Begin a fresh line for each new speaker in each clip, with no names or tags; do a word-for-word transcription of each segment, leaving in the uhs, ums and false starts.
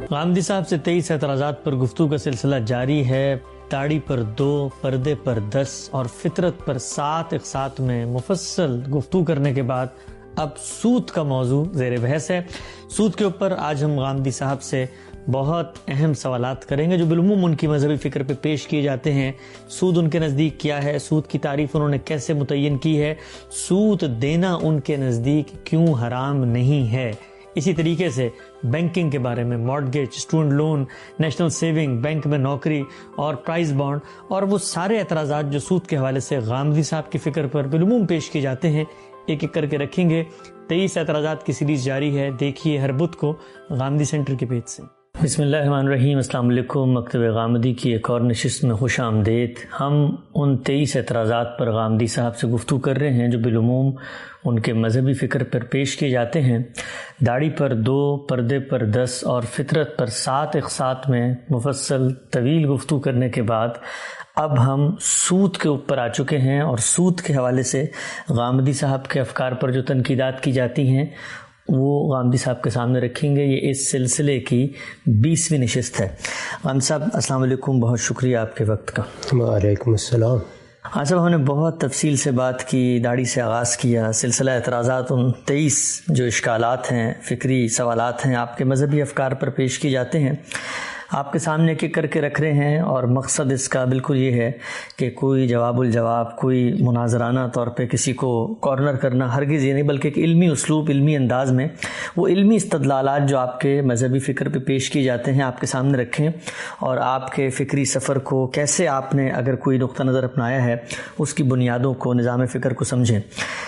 غامدی صاحب سے تیئیس اعتراضات پر گفتگو کا سلسلہ جاری ہے۔ داڑھی پر دو، پردے پر دس اور فطرت پر سات اقساط میں مفصل گفتگو کرنے کے بعد اب سود کا موضوع زیر بحث ہے۔ سود کے اوپر آج ہم غامدی صاحب سے بہت اہم سوالات کریں گے جو بالعموم ان کی مذہبی فکر پہ پیش کیے جاتے ہیں۔ سود ان کے نزدیک کیا ہے، سود کی تعریف انہوں نے کیسے متعین کی ہے، سود دینا ان کے نزدیک کیوں حرام نہیں ہے، اسی طریقے سے بینکنگ کے بارے میں، mortgage, student loan, national saving, bank میں نوکری اور پرائز بانڈ اور وہ سارے اعتراضات جو سود کے حوالے سے غامدی صاحب کی فکر پر بالعموم پیش کیے جاتے ہیں ایک ایک کر کے رکھیں گے۔ تیئیس اعتراضات کی سیریز جاری ہے، دیکھیے ہر بدھ کو غامدی سینٹر کے پیج سے۔ بسم اللہ الرحمن الرحیم، السلام علیکم۔ مکتب غامدی کی ایک اور نشست میں خوش آمدید۔ ہم ان تیئیس اعتراضات پر غامدی صاحب سے گفتگو کر رہے ہیں جو بالعموم ان کے مذہبی فکر پر پیش کیے جاتے ہیں۔ داڑھی پر دو، پردے پر دس اور فطرت پر سات اقساط میں مفصل طویل گفتگو کرنے کے بعد اب ہم سود کے اوپر آ چکے ہیں، اور سود کے حوالے سے غامدی صاحب کے افکار پر جو تنقیدات کی جاتی ہیں وہ غامدی صاحب کے سامنے رکھیں گے۔ یہ اس سلسلے کی بیسویں نشست ہے۔ غامدی صاحب السلام علیکم، بہت شکریہ آپ کے وقت کا۔
وعلیکم السلام۔
ہاں صاحب، ہم نے بہت تفصیل سے بات کی، داڑھی سے آغاز کیا، سلسلہ اعتراضات ان تیئیس جو اشکالات ہیں، فکری سوالات ہیں، آپ کے مذہبی افکار پر پیش کی جاتے ہیں، آپ کے سامنے ایک ایک کر کے رکھ رہے ہیں، اور مقصد اس کا بالکل یہ ہے کہ کوئی جواب الجواب، کوئی مناظرانہ طور پہ کسی کو کارنر کرنا ہرگز یہ نہیں، بلکہ ایک علمی اسلوب، علمی انداز میں وہ علمی استدلالات جو آپ کے مذہبی فکر پہ پیش کیے جاتے ہیں آپ کے سامنے رکھیں، اور آپ کے فکری سفر کو کیسے آپ نے اگر کوئی نقطہ نظر اپنایا ہے اس کی بنیادوں کو، نظام فکر کو سمجھیں۔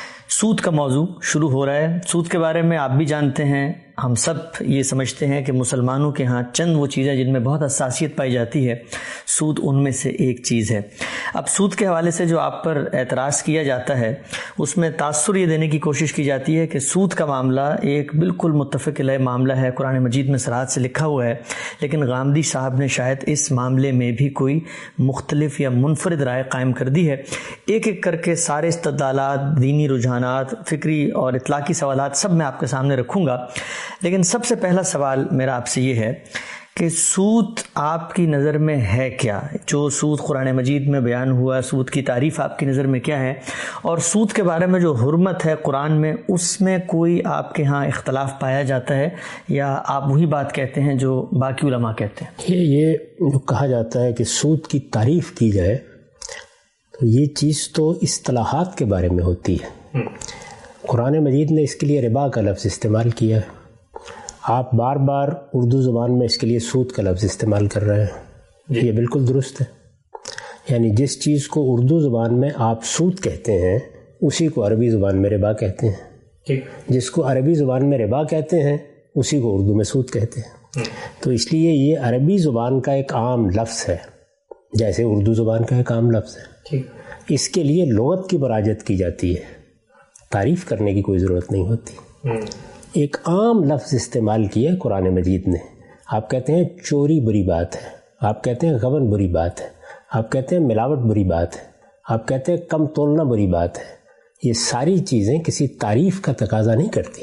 سود کا موضوع شروع ہو رہا ہے۔ سود کے بارے میں آپ بھی جانتے ہیں، ہم سب یہ سمجھتے ہیں کہ مسلمانوں کے ہاں چند وہ چیزیں جن میں بہت حساسیت پائی جاتی ہے، سود ان میں سے ایک چیز ہے۔ اب سود کے حوالے سے جو آپ پر اعتراض کیا جاتا ہے اس میں تاثر یہ دینے کی کوشش کی جاتی ہے کہ سود کا معاملہ ایک بالکل متفق علیہ معاملہ ہے، قرآن مجید میں صراحت سے لکھا ہوا ہے، لیکن غامدی صاحب نے شاید اس معاملے میں بھی کوئی مختلف یا منفرد رائے قائم کر دی ہے۔ ایک ایک کر کے سارے استدلالات، دینی رجحانات، فکری اور اطلاقی سوالات سب میں آپ کے سامنے رکھوں گا، لیکن سب سے پہلا سوال میرا آپ سے یہ ہے کہ سود آپ کی نظر میں ہے کیا؟ جو سود قرآن مجید میں بیان ہوا، سود کی تعریف آپ کی نظر میں کیا ہے؟ اور سود کے بارے میں جو حرمت ہے قرآن میں، اس میں کوئی آپ کے ہاں اختلاف پایا جاتا ہے، یا آپ وہی بات کہتے ہیں جو باقی علماء کہتے ہیں؟
یہ یہ جو کہا جاتا ہے کہ سود کی تعریف کی جائے تو یہ چیز تو اصطلاحات کے بارے میں ہوتی ہے۔ قرآن مجید نے اس کے لیے ربا کا لفظ استعمال کیا ہے، آپ بار بار اردو زبان میں اس کے لیے سود کا لفظ استعمال کر رہے ہیں، یہ بالکل درست ہے۔ یعنی جس چیز کو اردو زبان میں آپ سود کہتے ہیں اسی کو عربی زبان میں ربا کہتے ہیں، جس کو عربی زبان میں ربا کہتے ہیں اسی کو اردو میں سود کہتے ہیں۔ تو اس لیے یہ عربی زبان کا ایک عام لفظ ہے جیسے اردو زبان کا ایک عام لفظ ہے۔ اس کے لیے لغت کی مراجعت کی جاتی ہے، تعریف کرنے کی کوئی ضرورت نہیں ہوتی۔ ایک عام لفظ استعمال کیا قرآن مجید نے۔ آپ کہتے ہیں چوری بری بات ہے، آپ کہتے ہیں غبن بری بات ہے، آپ کہتے ہیں ملاوٹ بری بات ہے، آپ کہتے ہیں کم تولنا بری بات ہے۔ یہ ساری چیزیں کسی تعریف کا تقاضا نہیں کرتی۔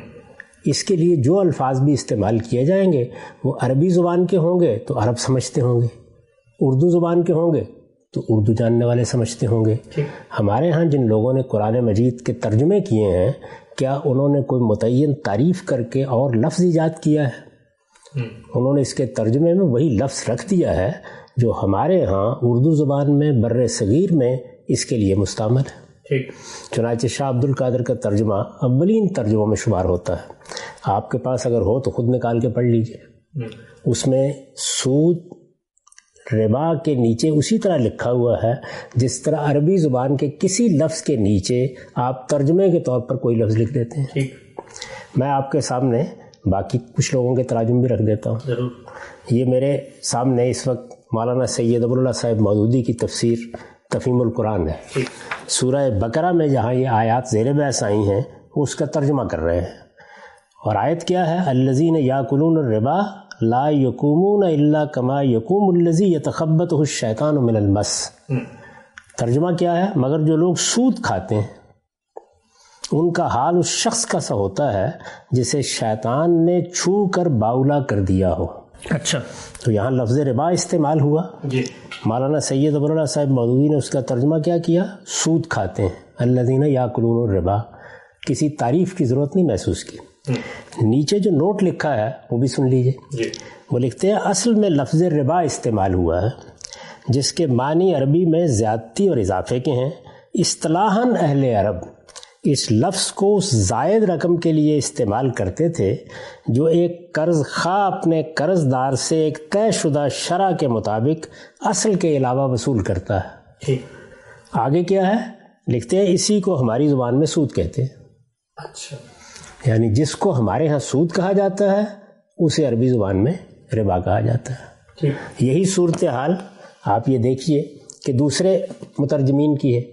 اس کے لیے جو الفاظ بھی استعمال کیے جائیں گے وہ عربی زبان کے ہوں گے تو عرب سمجھتے ہوں گے، اردو زبان کے ہوں گے تو اردو جاننے والے سمجھتے ہوں گے۔ ہمارے ہاں جن لوگوں نے قرآن مجید کے ترجمے کیے ہیں، کیا انہوں نے کوئی متعین تعریف کر کے اور لفظ ایجاد کیا ہے؟ انہوں نے اس کے ترجمے میں وہی لفظ رکھ دیا ہے جو ہمارے ہاں اردو زبان میں بر صغیر میں اس کے لیے مستعمل ہے۔ چنانچہ شاہ عبد القادر کا ترجمہ اولین ترجموں میں شمار ہوتا ہے، آپ کے پاس اگر ہو تو خود نکال کے پڑھ لیجئے۔ اس میں سود ربا کے نیچے اسی طرح لکھا ہوا ہے جس طرح عربی زبان کے کسی لفظ کے نیچے آپ ترجمے کے طور پر کوئی لفظ لکھ دیتے ہیں۔ میں آپ کے سامنے باقی کچھ لوگوں کے تراجم بھی رکھ دیتا ہوں۔ ضرور۔ یہ میرے سامنے اس وقت مولانا سید ابو اللہ صاحب مودودی کی تفسیر تفہیم القرآن ہے۔ سورہ بقرہ میں جہاں یہ آیات زیر بحث آئی ہیں وہ اس کا ترجمہ کر رہے ہیں، اور آیت کیا ہے؟ الذین یاکلون الربا لا یقومون الا کما یقوم الذی یتخبطہ الشیطان من المس۔ ترجمہ کیا ہے؟ مگر جو لوگ سود کھاتے ہیں ان کا حال اس شخص کا سا ہوتا ہے جسے شیطان نے چھو کر باولا کر دیا ہو۔
اچھا،
تو یہاں لفظ ربا استعمال ہوا جی. مولانا سید ابوالعلا صاحب مودودی نے اس کا ترجمہ کیا کیا؟ سود کھاتے ہیں، الذین یاکلون الربا. کسی تعریف کی ضرورت نہیں محسوس کی. نیچے جو نوٹ لکھا ہے وہ بھی سن لیجئے جی. وہ لکھتے ہیں اصل میں لفظ ربا استعمال ہوا ہے جس کے معنی عربی میں زیادتی اور اضافے کے ہیں. اصطلاحاً اہل عرب اس لفظ کو اس زائد رقم کے لیے استعمال کرتے تھے جو ایک قرض خواہ اپنے قرض دار سے ایک طے شدہ شرح کے مطابق اصل کے علاوہ وصول کرتا ہے. آگے کیا ہے لکھتے ہیں اسی کو ہماری زبان میں سود کہتے ہیں. اچھا، یعنی جس کو ہمارے ہاں سود کہا جاتا ہے اسے عربی زبان میں ربا کہا جاتا ہے. یہی صورتحال آپ یہ دیکھیے کہ دوسرے مترجمین کی ہے.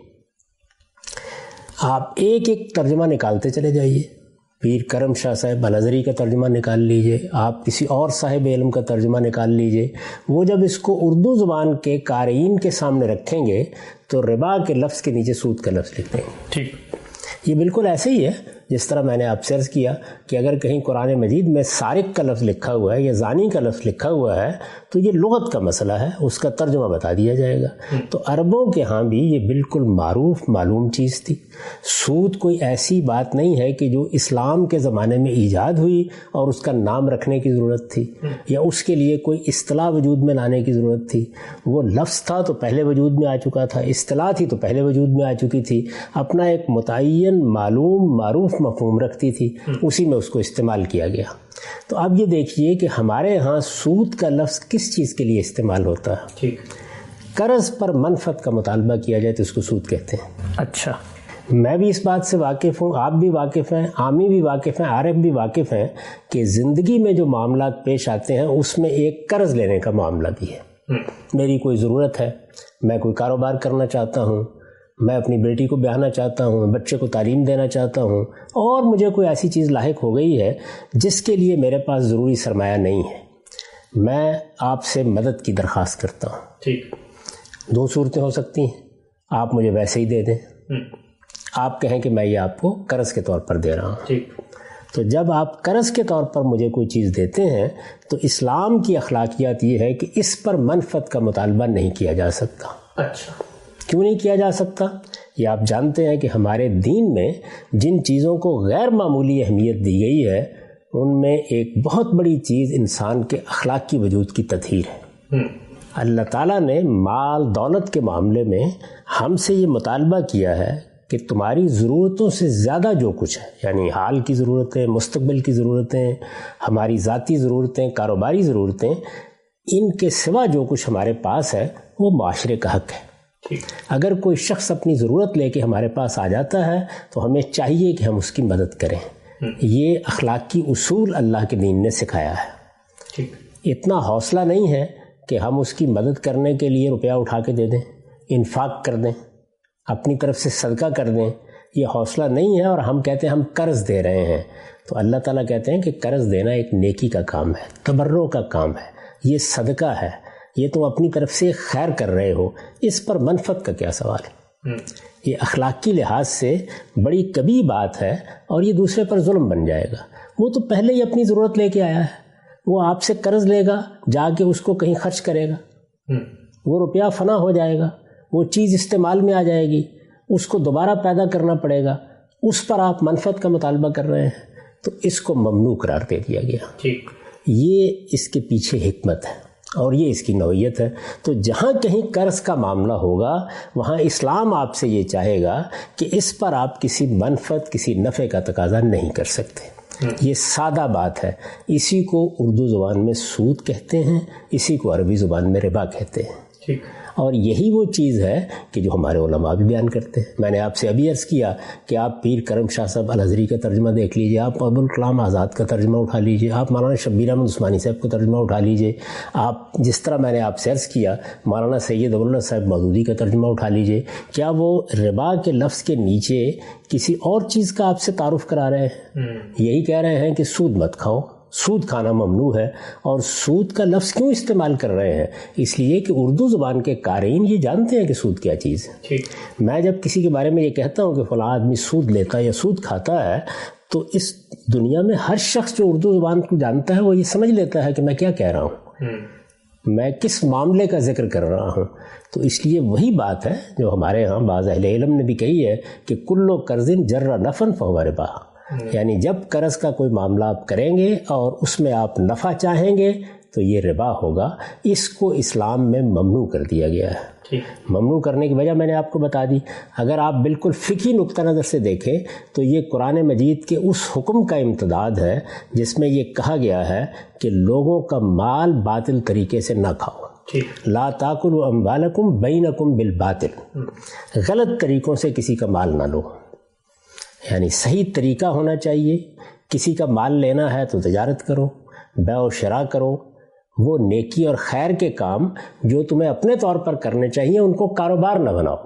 آپ ایک ایک ترجمہ نکالتے چلے جائیے. پیر کرم شاہ صاحب الازہری کا ترجمہ نکال لیجئے، آپ کسی اور صاحب علم کا ترجمہ نکال لیجئے. وہ جب اس کو اردو زبان کے قارئین کے سامنے رکھیں گے تو ربا کے لفظ کے نیچے سود کا لفظ لکھ دیں گے. ٹھیک، یہ بالکل ایسے ہی ہے جس طرح میں نے آپ سے عرض کیا کہ اگر کہیں قرآن مجید میں سارق کا لفظ لکھا ہوا ہے یا زانی کا لفظ لکھا ہوا ہے تو یہ لغت کا مسئلہ ہے، اس کا ترجمہ بتا دیا جائے گا. تو عربوں کے ہاں بھی یہ بالکل معروف معلوم چیز تھی. سود کوئی ایسی بات نہیں ہے کہ جو اسلام کے زمانے میں ایجاد ہوئی اور اس کا نام رکھنے کی ضرورت تھی یا اس کے لیے کوئی اصطلاح وجود میں لانے کی ضرورت تھی. وہ لفظ تھا تو پہلے وجود میں آ چکا تھا، اصطلاح تھی تو پہلے وجود میں آ چکی تھی، اپنا ایک متعین معلوم معروف مفہوم رکھتی تھی، اسی میں اس کو استعمال کیا گیا. تو اب یہ دیکھیے کہ ہمارے ہاں سود کا لفظ کس چیز کے لیے استعمال ہوتا ہے؟ قرض پر منفعت کا مطالبہ کیا جائے تو اس کو سود کہتے ہیں. اچھا، میں بھی اس بات سے واقف ہوں، آپ بھی واقف ہیں، عامی بھی واقف ہیں، عارف بھی واقف ہیں کہ زندگی میں جو معاملات پیش آتے ہیں اس میں ایک قرض لینے کا معاملہ بھی ہے. میری کوئی ضرورت ہے، میں کوئی کاروبار کرنا چاہتا ہوں، میں اپنی بیٹی کو بیاہنا چاہتا ہوں، میں بچے کو تعلیم دینا چاہتا ہوں اور مجھے کوئی ایسی چیز لاحق ہو گئی ہے جس کے لیے میرے پاس ضروری سرمایہ نہیں ہے، میں آپ سے مدد کی درخواست کرتا ہوں. ٹھیک، دو صورتیں ہو سکتی ہیں. آپ مجھے ویسے ہی دے دیں، آپ کہیں کہ میں یہ آپ کو قرض کے طور پر دے رہا ہوں. تو جب آپ قرض کے طور پر مجھے کوئی چیز دیتے ہیں تو اسلام کی اخلاقیات یہ ہے کہ اس پر منفعت کا مطالبہ نہیں کیا جا سکتا. اچھا، کیوں نہیں کیا جا سکتا؟ یہ آپ جانتے ہیں کہ ہمارے دین میں جن چیزوں کو غیر معمولی اہمیت دی گئی ہے ان میں ایک بہت بڑی چیز انسان کے اخلاقی وجود کی تطہیر ہے. اللہ تعالیٰ نے مال دولت کے معاملے میں ہم سے یہ مطالبہ کیا ہے کہ تمہاری ضرورتوں سے زیادہ جو کچھ ہے، یعنی حال کی ضرورتیں، مستقبل کی ضرورتیں، ہماری ذاتی ضرورتیں، کاروباری ضرورتیں، ان کے سوا جو کچھ ہمارے پاس ہے وہ معاشرے کا حق ہے. اگر کوئی شخص اپنی ضرورت لے کے ہمارے پاس آ جاتا ہے تو ہمیں چاہیے کہ ہم اس کی مدد کریں. یہ اخلاقی اصول اللہ کے دین نے سکھایا ہے. اتنا حوصلہ نہیں ہے کہ ہم اس کی مدد کرنے کے لیے روپیہ اٹھا کے دے دیں، انفاق کر دیں، اپنی طرف سے صدقہ کر دیں. یہ حوصلہ نہیں ہے اور ہم کہتے ہیں ہم قرض دے رہے ہیں. تو اللہ تعالیٰ کہتے ہیں کہ قرض دینا ایک نیکی کا کام ہے، تبرع کا کام ہے، یہ صدقہ ہے، یہ تم اپنی طرف سے خیر کر رہے ہو، اس پر منفعت کا کیا سوال ہے؟ یہ اخلاقی لحاظ سے بڑی کبھی بات ہے اور یہ دوسرے پر ظلم بن جائے گا. وہ تو پہلے ہی اپنی ضرورت لے کے آیا ہے، وہ آپ سے قرض لے گا، جا کے اس کو کہیں خرچ کرے گا، وہ روپیہ فنا ہو جائے گا، وہ چیز استعمال میں آ جائے گی، اس کو دوبارہ پیدا کرنا پڑے گا، اس پر آپ منفعت کا مطالبہ کر رہے ہیں. تو اس کو ممنوع قرار دے دیا گیا. یہ اس کے پیچھے حکمت ہے اور یہ اس کی نوعیت ہے. تو جہاں کہیں قرض کا معاملہ ہوگا وہاں اسلام آپ سے یہ چاہے گا کہ اس پر آپ کسی منفعت، کسی نفع کا تقاضا نہیں کر سکتے. یہ سادہ بات ہے. اسی کو اردو زبان میں سود کہتے ہیں، اسی کو عربی زبان میں ربا کہتے ہیں. اور یہی وہ چیز ہے کہ جو ہمارے علماء بھی بیان کرتے ہیں. میں نے آپ سے ابھی عرض کیا کہ آپ پیر کرم شاہ صاحب الازہری کا ترجمہ دیکھ لیجئے، آپ ابوالکلام آزاد کا ترجمہ اٹھا لیجئے، آپ مولانا شبیر احمد عثمانی صاحب کا ترجمہ اٹھا لیجئے، آپ جس طرح میں نے آپ سے عرض کیا مولانا سید ابوالعلا صاحب مودودی کا ترجمہ اٹھا لیجئے. کیا وہ ربا کے لفظ کے نیچے کسی اور چیز کا آپ سے تعارف کرا رہے ہیں؟ یہی کہہ رہے ہیں کہ سود مت کھاؤ، سود کھانا ممنوع ہے. اور سود کا لفظ کیوں استعمال کر رہے ہیں؟ اس لیے کہ اردو زبان کے قارئین یہ جانتے ہیں کہ سود کیا چیز ہے. میں جب کسی کے بارے میں یہ کہتا ہوں کہ فلاں آدمی سود لیتا ہے یا سود کھاتا ہے تو اس دنیا میں ہر شخص جو اردو زبان کو جانتا ہے وہ یہ سمجھ لیتا ہے کہ میں کیا کہہ رہا ہوں. میں کس معاملے کا ذکر کر رہا ہوں. تو اس لیے وہی بات ہے جو ہمارے ہاں بعض اہل علم نے بھی کہی ہے کہ کلو قرض جر نفن فہو ربا، یعنی جب قرض کا کوئی معاملہ آپ کریں گے اور اس میں آپ نفع چاہیں گے تو یہ ربا ہوگا. اس کو اسلام میں ممنوع کر دیا گیا ہے. ممنوع کرنے کی وجہ میں نے آپ کو بتا دی. اگر آپ بالکل فقہی نقطہ نظر سے دیکھیں تو یہ قرآن مجید کے اس حکم کا امتداد ہے جس میں یہ کہا گیا ہے کہ لوگوں کا مال باطل طریقے سے نہ کھاؤ. لا تاکلوا اموالکم بینکم بالباطل، غلط طریقوں سے کسی کا مال نہ لو. یعنی صحیح طریقہ ہونا چاہیے. کسی کا مال لینا ہے تو تجارت کرو، بیع و شراء کرو. وہ نیکی اور خیر کے کام جو تمہیں اپنے طور پر کرنے چاہیے ان کو کاروبار نہ بناؤ.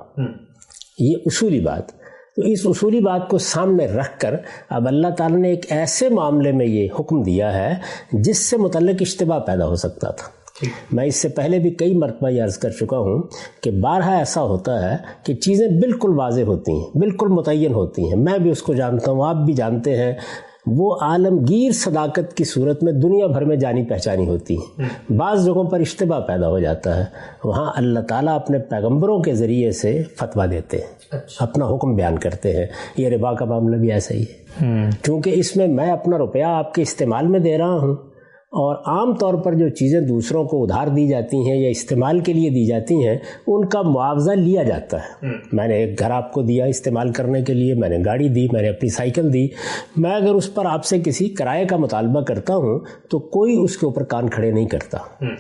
یہ اصولی بات. تو اس اصولی بات کو سامنے رکھ کر اب اللہ تعالیٰ نے ایک ایسے معاملے میں یہ حکم دیا ہے جس سے متعلق اشتباہ پیدا ہو سکتا تھا. میں اس سے پہلے بھی کئی مرتبہ یہ عرض کر چکا ہوں کہ بارہا ایسا ہوتا ہے کہ چیزیں بالکل واضح ہوتی ہیں، بالکل متعین ہوتی ہیں. میں بھی اس کو جانتا ہوں، آپ بھی جانتے ہیں. وہ عالمگیر صداقت کی صورت میں دنیا بھر میں جانی پہچانی ہوتی ہیں. بعض جگہوں پر اشتباہ پیدا ہو جاتا ہے. وہاں اللہ تعالیٰ اپنے پیغمبروں کے ذریعے سے فتویٰ دیتے ہیں، اپنا حکم بیان کرتے ہیں. یہ ربا کا معاملہ بھی ایسا ہی ہے. چونکہ اس میں میں اپنا روپیہ آپ کے استعمال میں دے رہا ہوں، اور عام طور پر جو چیزیں دوسروں کو ادھار دی جاتی ہیں یا استعمال کے لیے دی جاتی ہیں ان کا معاوضہ لیا جاتا ہے. میں نے ایک گھر آپ کو دیا استعمال کرنے کے لیے، میں نے گاڑی دی، میں نے اپنی سائیکل دی. میں اگر اس پر آپ سے کسی کرائے کا مطالبہ کرتا ہوں تو کوئی اس کے اوپر کان کھڑے نہیں کرتا.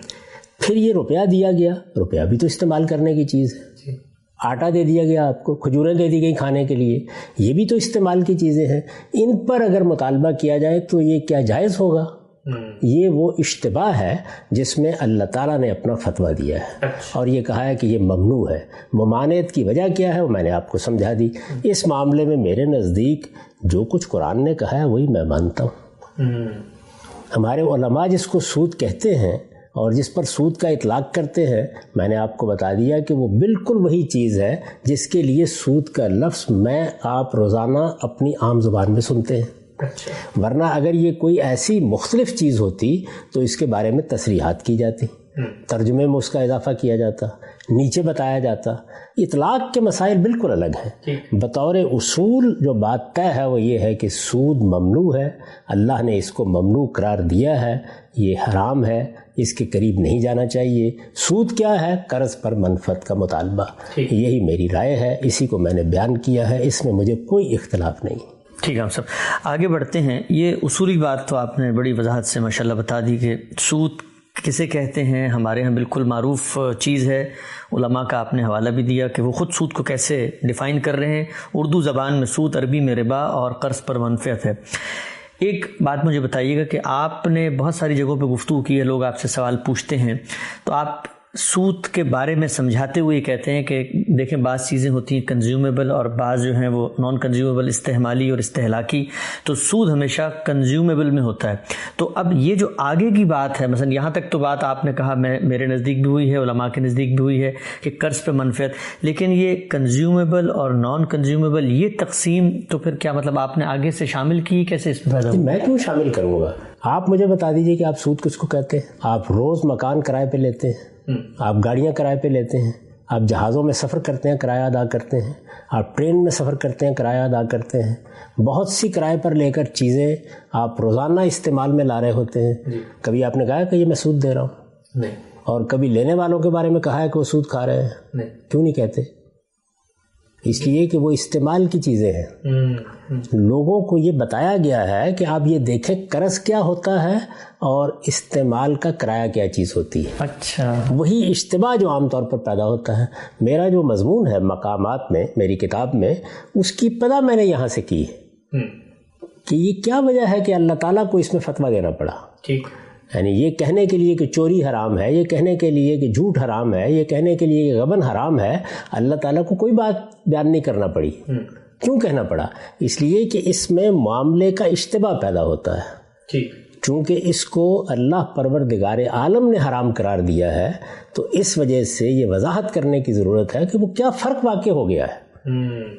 پھر یہ روپیہ دیا گیا، روپیہ بھی تو استعمال کرنے کی چیز ہے. آٹا دے دیا گیا آپ کو، کھجوریں دے دی گئی کھانے کے لیے، یہ بھی تو استعمال کی چیزیں ہیں. ان پر اگر مطالبہ کیا جائے تو یہ کیا جائز ہوگا؟ یہ وہ اشتباہ ہے جس میں اللہ تعالیٰ نے اپنا فتویٰ دیا ہے اور یہ کہا ہے کہ یہ ممنوع ہے. ممانعت کی وجہ کیا ہے وہ میں نے آپ کو سمجھا دی. اس معاملے میں میرے نزدیک جو کچھ قرآن نے کہا ہے وہی میں مانتا ہوں. ہمارے علماء جس کو سود کہتے ہیں اور جس پر سود کا اطلاق کرتے ہیں، میں نے آپ کو بتا دیا کہ وہ بالکل وہی چیز ہے جس کے لیے سود کا لفظ میں آپ روزانہ اپنی عام زبان میں سنتے ہیں. ورنہ اگر یہ کوئی ایسی مختلف چیز ہوتی تو اس کے بارے میں تصریحات کی جاتی، ترجمے میں اس کا اضافہ کیا جاتا، نیچے بتایا جاتا. اطلاق کے مسائل بالکل الگ ہیں. بطور اصول جو بات طے ہے وہ یہ ہے کہ سود ممنوع ہے. اللہ نے اس کو ممنوع قرار دیا ہے، یہ حرام ہے، اس کے قریب نہیں جانا چاہیے. سود کیا ہے؟ قرض پر منفعت کا مطالبہ. یہی میری رائے ہے، اسی کو میں نے بیان کیا ہے، اس میں مجھے کوئی اختلاف نہیں.
ٹھیک ہے. ہم سب آگے بڑھتے ہیں. یہ اصولی بات تو آپ نے بڑی وضاحت سے ماشاءاللہ بتا دی کہ سود کسے کہتے ہیں. ہمارے ہاں بالکل معروف چیز ہے. علماء کا آپ نے حوالہ بھی دیا کہ وہ خود سود کو کیسے ڈیفائن کر رہے ہیں. اردو زبان میں سود، عربی میں ربا اور قرض پر منفعت ہے. ایک بات مجھے بتائیے گا کہ آپ نے بہت ساری جگہوں پہ گفتگو کی ہے، لوگ آپ سے سوال پوچھتے ہیں تو آپ سود کے بارے میں سمجھاتے ہوئے کہتے ہیں کہ دیکھیں بعض چیزیں ہوتی ہیں کنزیومیبل اور بعض جو ہیں وہ نان کنزیومیبل، استعمالی اور استہلاکی. تو سود ہمیشہ کنزیومیبل میں ہوتا ہے. تو اب یہ جو آگے کی بات ہے، مثلا یہاں تک تو بات آپ نے کہا میں میرے نزدیک بھی ہوئی ہے، علماء کے نزدیک بھی ہوئی ہے کہ قرض پہ منفعت، لیکن یہ کنزیومیبل اور نان کنزیومیبل یہ تقسیم تو پھر کیا مطلب آپ نے آگے سے شامل کی؟ کیسے اس میں؟
میں کیوں شامل کروں گا؟ آپ مجھے بتا دیجئے کہ آپ سود کس کو کہتے ہیں. آپ روز مکان کرائے پہ لیتے ہیں، آپ گاڑیاں کرائے پہ لیتے ہیں، آپ جہازوں میں سفر کرتے ہیں، کرایہ ادا کرتے ہیں، آپ ٹرین میں سفر کرتے ہیں، کرایہ ادا کرتے ہیں. بہت سی کرائے پر لے کر چیزیں آپ روزانہ استعمال میں لا رہے ہوتے ہیں. کبھی آپ نے کہا ہے کہ یہ میں سود دے رہا ہوں؟ نہیں. اور کبھی لینے والوں کے بارے میں کہا ہے کہ وہ سود کھا رہے ہیں؟ نہیں. کیوں نہیں کہتے؟ اس لیے کہ وہ استعمال کی چیزیں ہیں. لوگوں کو یہ بتایا گیا ہے کہ آپ یہ دیکھیں قرض کیا ہوتا ہے اور استعمال کا کرایہ کیا چیز ہوتی ہے. اچھا. وہی اشتباہ جو عام طور پر پیدا ہوتا ہے. میرا جو مضمون ہے مقامات میں، میری کتاب میں، اس کی ابتدا میں نے یہاں سے کی ہے کہ یہ کیا وجہ ہے کہ اللہ تعالیٰ کو اس میں فتویٰ دینا پڑا. ٹھیک. یعنی یہ کہنے کے لیے کہ چوری حرام ہے، یہ کہنے کے لیے کہ جھوٹ حرام ہے، یہ کہنے کے لیے کہ غبن حرام ہے، اللہ تعالیٰ کو کوئی بات بیان نہیں کرنا پڑی. کیوں کہنا پڑا؟ اس لیے کہ اس میں معاملے کا اشتباہ پیدا ہوتا ہے. ٹھیک. چونکہ اس کو اللہ پروردگار عالم نے حرام قرار دیا ہے تو اس وجہ سے یہ وضاحت کرنے کی ضرورت ہے کہ وہ کیا فرق واقع ہو گیا ہے.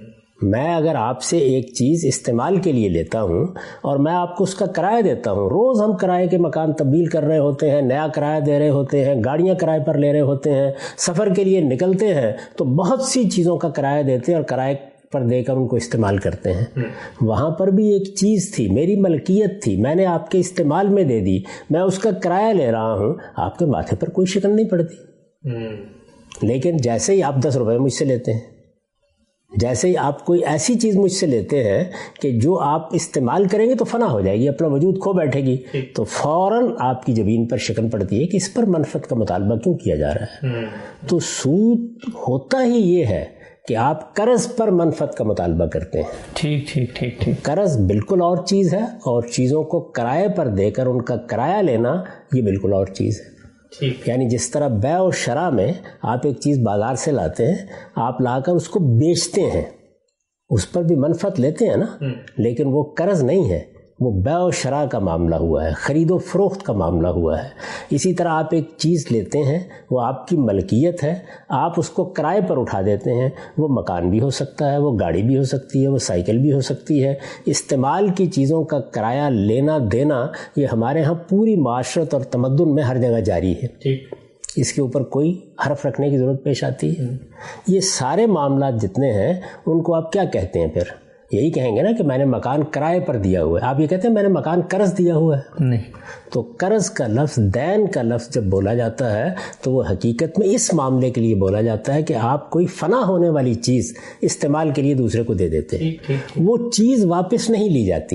میں اگر آپ سے ایک چیز استعمال کے لیے لیتا ہوں اور میں آپ کو اس کا کرایہ دیتا ہوں، روز ہم کرائے کے مکان تبدیل کر رہے ہوتے ہیں، نیا کرایہ دے رہے ہوتے ہیں، گاڑیاں کرائے پر لے رہے ہوتے ہیں، سفر کے لیے نکلتے ہیں تو بہت سی چیزوں کا کرایہ دیتے ہیں اور کرائے پر دے کر ان کو استعمال کرتے ہیں. وہاں پر بھی ایک چیز تھی، میری ملکیت تھی، میں نے آپ کے استعمال میں دے دی، میں اس کا کرایہ لے رہا ہوں، آپ کے ماتھے پر کوئی شکن نہیں پڑتی. لیکن جیسے ہی آپ دس روپے مجھ سے لیتے ہیں، جیسے ہی آپ کوئی ایسی چیز مجھ سے لیتے ہیں کہ جو آپ استعمال کریں گے تو فنا ہو جائے گی، اپنا وجود کھو بیٹھے گی، تو فوراً آپ کی جبین پر شکن پڑتی ہے کہ اس پر منفعت کا مطالبہ کیوں کیا جا رہا ہے. تو سود ہوتا ہی یہ ہے کہ آپ قرض پر منفعت کا مطالبہ کرتے ہیں.
ٹھیک ٹھیک ٹھیک ٹھیک
قرض بالکل اور چیز ہے، اور چیزوں کو کرائے پر دے کر ان کا کرایہ لینا یہ بالکل اور چیز ہے. یعنی جس طرح بیع و شراء میں آپ ایک چیز بازار سے لاتے ہیں، آپ لا کر اس کو بیچتے ہیں، اس پر بھی منفعت لیتے ہیں نا، لیکن وہ قرض نہیں ہے، وہ بیع و شراء کا معاملہ ہوا ہے، خرید و فروخت کا معاملہ ہوا ہے. اسی طرح آپ ایک چیز لیتے ہیں، وہ آپ کی ملکیت ہے، آپ اس کو کرائے پر اٹھا دیتے ہیں، وہ مکان بھی ہو سکتا ہے، وہ گاڑی بھی ہو سکتی ہے، وہ سائیکل بھی ہو سکتی ہے. استعمال کی چیزوں کا کرایہ لینا دینا یہ ہمارے ہاں پوری معاشرت اور تمدن میں ہر جگہ جاری ہے. اس کے اوپر کوئی حرف رکھنے کی ضرورت پیش آتی ہے. یہ سارے معاملات جتنے ہیں ان کو آپ کیا کہتے ہیں؟ پھر یہی کہیں گے نا کہ میں نے مکان کرائے پر دیا ہوا ہے. آپ یہ کہتے ہیں میں نے مکان قرض دیا ہوا ہے؟
نہیں.
تو قرض کا لفظ، دین کا لفظ جب بولا جاتا ہے تو وہ حقیقت میں اس معاملے کے لیے بولا جاتا ہے کہ آپ کوئی فنا ہونے والی چیز استعمال کے لیے دوسرے کو دے دیتے ہیں. وہ چیز واپس نہیں لی جاتی،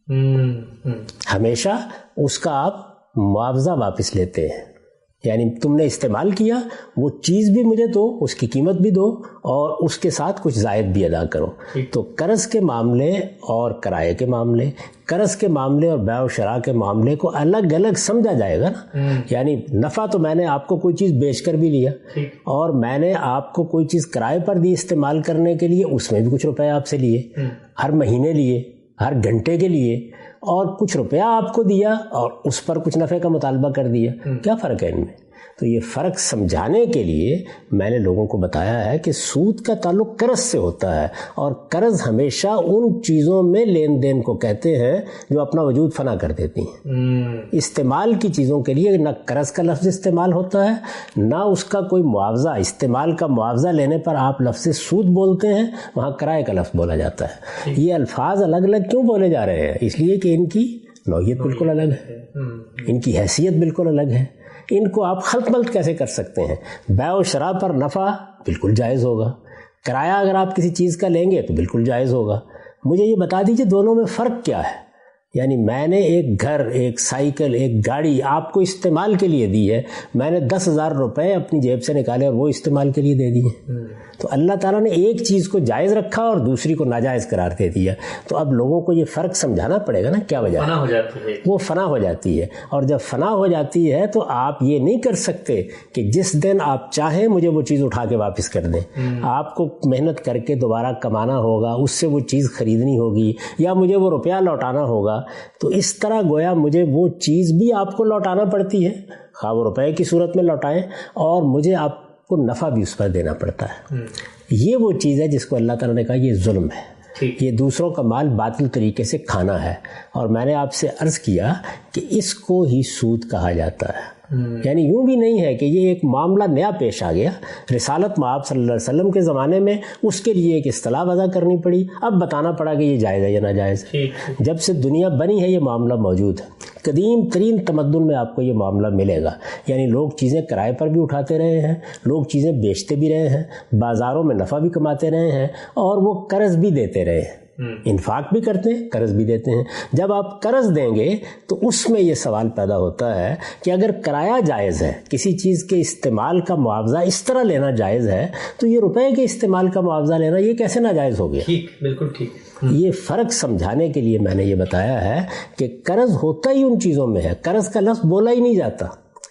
ہمیشہ اس کا آپ معاوضہ واپس لیتے ہیں. یعنی تم نے استعمال کیا، وہ چیز بھی مجھے دو، اس کی قیمت بھی دو، اور اس کے ساتھ کچھ زائد بھی ادا کرو. تو قرض کے معاملے اور کرائے کے معاملے، قرض کے معاملے اور بیع و شراء کے معاملے کو الگ الگ سمجھا جائے گا نا. یعنی نفع تو میں نے آپ کو کوئی چیز بیچ کر بھی لیا، اور میں نے آپ کو کوئی چیز کرائے پر دی استعمال کرنے کے لیے، اس میں بھی کچھ روپے آپ سے لیے، ہر مہینے لیے، ہر گھنٹے کے لیے، اور کچھ روپیہ آپ کو دیا اور اس پر کچھ نفع کا مطالبہ کر دیا. کیا فرق ہے ان میں؟ تو یہ فرق سمجھانے کے لیے میں نے لوگوں کو بتایا ہے کہ سود کا تعلق قرض سے ہوتا ہے، اور قرض ہمیشہ ان چیزوں میں لین دین کو کہتے ہیں جو اپنا وجود فنا کر دیتی ہیں. استعمال کی چیزوں کے لیے نہ قرض کا لفظ استعمال ہوتا ہے، نہ اس کا کوئی معاوضہ. استعمال کا معاوضہ لینے پر آپ لفظ سود بولتے ہیں، وہاں کرائے کا لفظ بولا جاتا ہے. یہ الفاظ الگ الگ کیوں بولے جا رہے ہیں؟ اس لیے کہ ان کی نوعیت بالکل الگ ہے، ان کی حیثیت بالکل الگ ہے. ان کو آپ خلط ملط کیسے کر سکتے ہیں؟ بیع و شراء پر نفع بالکل جائز ہوگا، کرایہ اگر آپ کسی چیز کا لیں گے تو بالکل جائز ہوگا. مجھے یہ بتا دیجئے دونوں میں فرق کیا ہے؟ یعنی میں نے ایک گھر، ایک سائیکل، ایک گاڑی آپ کو استعمال کے لیے دی ہے، میں نے دس ہزار روپے اپنی جیب سے نکالے اور وہ استعمال کے لیے دے دیے. تو اللہ تعالیٰ نے ایک چیز کو جائز رکھا اور دوسری کو ناجائز قرار دے دیا. تو اب لوگوں کو یہ فرق سمجھانا پڑے گا نا، کیا وجہ
فنا ہو جاتی ہے،
وہ فنا ہو جاتی ہے. اور جب فنا ہو جاتی ہے تو آپ یہ نہیں کر سکتے کہ جس دن آپ چاہیں مجھے وہ چیز اٹھا کے واپس کر دیں. آپ کو محنت کر کے دوبارہ کمانا ہوگا، اس سے وہ چیز خریدنی ہوگی، یا مجھے وہ روپیہ لوٹانا ہوگا. تو اس طرح گویا مجھے وہ چیز بھی آپ کو لوٹانا پڑتی ہے، خواہ وہ روپے کی صورت میں لوٹائیں، اور مجھے آپ کو نفع بھی اس پر دینا پڑتا ہے. یہ وہ چیز ہے جس کو اللہ تعالیٰ نے کہا یہ ظلم ہے، یہ دوسروں کا مال باطل طریقے سے کھانا ہے. اور میں نے آپ سے عرض کیا کہ اس کو ہی سود کہا جاتا ہے. یعنی یوں بھی نہیں ہے کہ یہ ایک معاملہ نیا پیش آ گیا، رسالت مآب صلی اللہ علیہ وسلم کے زمانے میں اس کے لیے ایک اصطلاح وضع کرنی پڑی، اب بتانا پڑا کہ یہ جائز ہے یا ناجائز ہے. جب سے دنیا بنی ہے یہ معاملہ موجود ہے. قدیم ترین تمدن میں آپ کو یہ معاملہ ملے گا. یعنی لوگ چیزیں کرائے پر بھی اٹھاتے رہے ہیں، لوگ چیزیں بیچتے بھی رہے ہیں، بازاروں میں نفع بھی کماتے رہے ہیں، اور وہ قرض بھی دیتے رہے ہیں. انفاق بھی کرتے ہیں، قرض بھی دیتے ہیں. جب آپ قرض دیں گے تو اس میں یہ سوال پیدا ہوتا ہے کہ اگر کرایہ جائز ہے، کسی چیز کے استعمال کا معاوضہ اس طرح لینا جائز ہے، تو یہ روپے کے استعمال کا معاوضہ لینا یہ کیسے ناجائز ہو گیا؟
ٹھیک، بالکل ٹھیک.
یہ فرق سمجھانے کے لیے میں نے یہ بتایا ہے کہ قرض ہوتا ہی ان چیزوں میں ہے. قرض کا لفظ بولا ہی نہیں جاتا،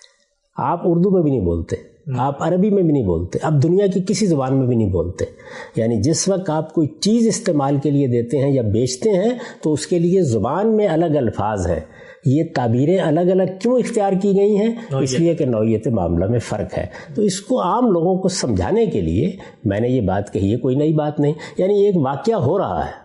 آپ اردو میں بھی نہیں بولتے، آپ عربی میں بھی نہیں بولتے، اب دنیا کی کسی زبان میں بھی نہیں بولتے. یعنی جس وقت آپ کوئی چیز استعمال کے لیے دیتے ہیں یا بیچتے ہیں تو اس کے لیے زبان میں الگ الفاظ ہیں. یہ تعبیریں الگ الگ کیوں اختیار کی گئی ہیں؟ اس لیے کہ نوعیت معاملہ میں فرق ہے. تو اس کو عام لوگوں کو سمجھانے کے لیے میں نے یہ بات کہی ہے, کوئی نئی بات نہیں. یعنی ایک واقعہ ہو رہا ہے,